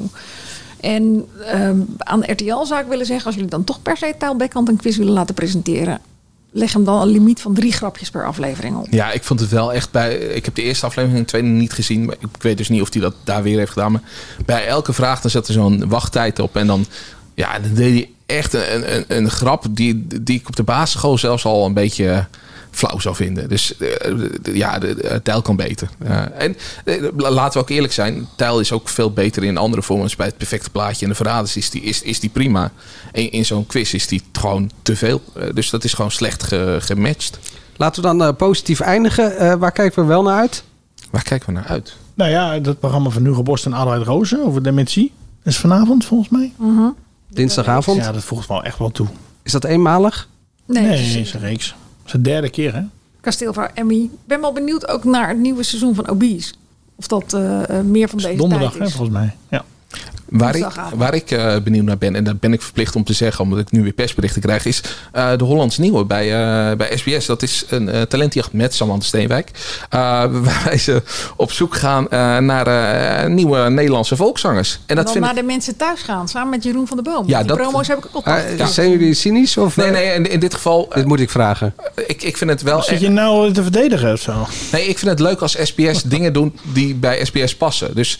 En aan RTL zou ik willen zeggen, als jullie dan toch per se Tel Beckhand een quiz willen laten presenteren, leg hem dan een limiet van 3 grapjes per aflevering op. Ja, ik vond het wel echt ik heb de eerste aflevering en de tweede niet gezien. Maar ik weet dus niet of hij dat daar weer heeft gedaan. Maar bij elke vraag dan zat er zo'n wachttijd op. En dan deed hij echt een grap die ik op de basisschool zelfs al een beetje flauw zou vinden. Dus Tijl kan beter. En laten we ook eerlijk zijn. Tijl is ook veel beter in andere vormen. Bij het perfecte plaatje en de verraders is die prima. En in zo'n quiz is die gewoon te veel. Dus dat is gewoon slecht gematcht. Laten we dan positief eindigen. Waar kijken we wel naar uit? Waar kijken we naar uit? Nou ja, dat programma van Hugo Borst en Adelheid Rozen over dementie. Dat is vanavond volgens mij. Mm-hmm. Dinsdagavond? Ja, dat voegt wel echt wel toe. Is dat eenmalig? Nee, het is een reeks. Dat is de derde keer, hè? Kasteelvrouw Emmy. Ik ben wel benieuwd ook naar het nieuwe seizoen van Obese. Of dat meer van deze donderdag, tijd is. Hè, volgens mij. Ja. Waar ik benieuwd naar ben, en dat ben ik verplicht om te zeggen, omdat ik nu weer persberichten krijg, is de Hollands Nieuwe bij SBS. Dat is een talentjacht met Samantha Steenwijk. Waarbij ze op zoek gaan naar nieuwe Nederlandse volkszangers. En dan naar de mensen thuis gaan, samen met Jeroen van der Boom. Ja, die promo's heb ik ook al. Zijn jullie cynisch? Of, nee, in dit geval... dit moet ik vragen. Ik vind het wel... Zit je nou te verdedigen of zo? Nee, ik vind het leuk als SBS dingen doen die bij SBS passen. Dus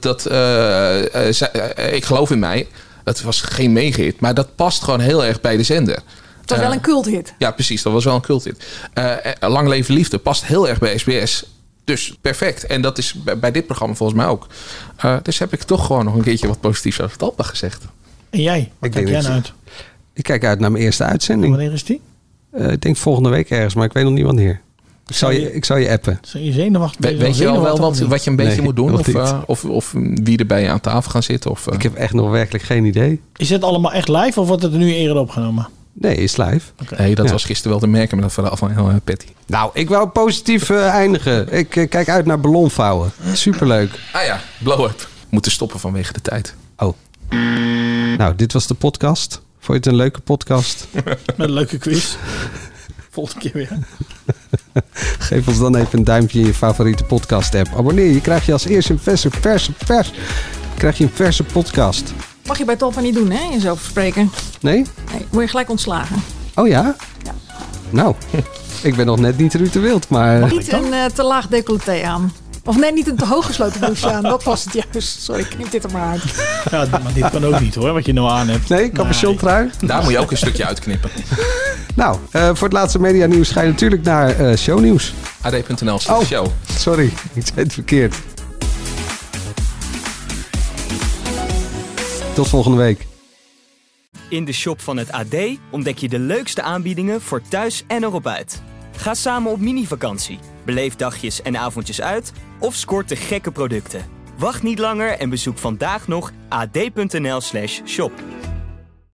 ik geloof in mij. Dat was geen megahit, maar dat past gewoon heel erg bij de zender. Het was wel een culthit. Ja, precies. Dat was wel een culthit. Lang Leven Liefde past heel erg bij SBS. Dus perfect. En dat is bij dit programma volgens mij ook. Dus heb ik toch gewoon nog een keertje wat positiefs over Talpa gezegd. En jij? Wat kijk jij uit? Ik kijk uit naar mijn eerste uitzending. Wanneer is die? Ik denk volgende week ergens, maar ik weet nog niet wanneer. Ik zal je appen. Zijn je zenuwachtig? Weet je al wel wat je een beetje moet doen? Of wie er bij je aan tafel gaan zitten? Of, Ik heb echt nog werkelijk geen idee. Is het allemaal echt live of wordt het er nu eerder opgenomen? Nee, is live. Okay. Nee, dat was gisteren wel te merken met dat verhaal van Patty. Nou, ik wou positief eindigen. Ik kijk uit naar ballonvouwen. Superleuk. Ah ja, blow-up. Moeten stoppen vanwege de tijd. Oh. Nou, dit was de podcast. Vond je het een leuke podcast? Met een leuke quiz. Volgende keer weer. Geef ons dan even een duimpje in je favoriete podcast app. Abonneer je, krijg je als eerste een verse podcast. Mag je bij Talpa niet doen, hè? Jezelf verspreken. Nee? Nee, word je gelijk ontslagen. Oh ja? Ja. Nou, ik ben nog net niet Ruud de Wild, maar... Niet een te laag decolleté aan. Of nee, niet een te hoog gesloten blouse aan. Dat was het juist. Sorry, ik knip dit er maar uit. Ja, maar dit kan ook niet hoor, wat je nou aan hebt. Nee, capuchontrui. Daar moet je ook een stukje uitknippen. Nou, voor het laatste media nieuws ga je natuurlijk naar shownieuws. ad.nl/show. Sorry, ik zei het verkeerd. Tot volgende week. In de shop van het AD ontdek je de leukste aanbiedingen voor thuis en erop uit. Ga samen op mini-vakantie, beleef dagjes en avondjes uit of scoort de gekke producten. Wacht niet langer en bezoek vandaag nog ad.nl/shop.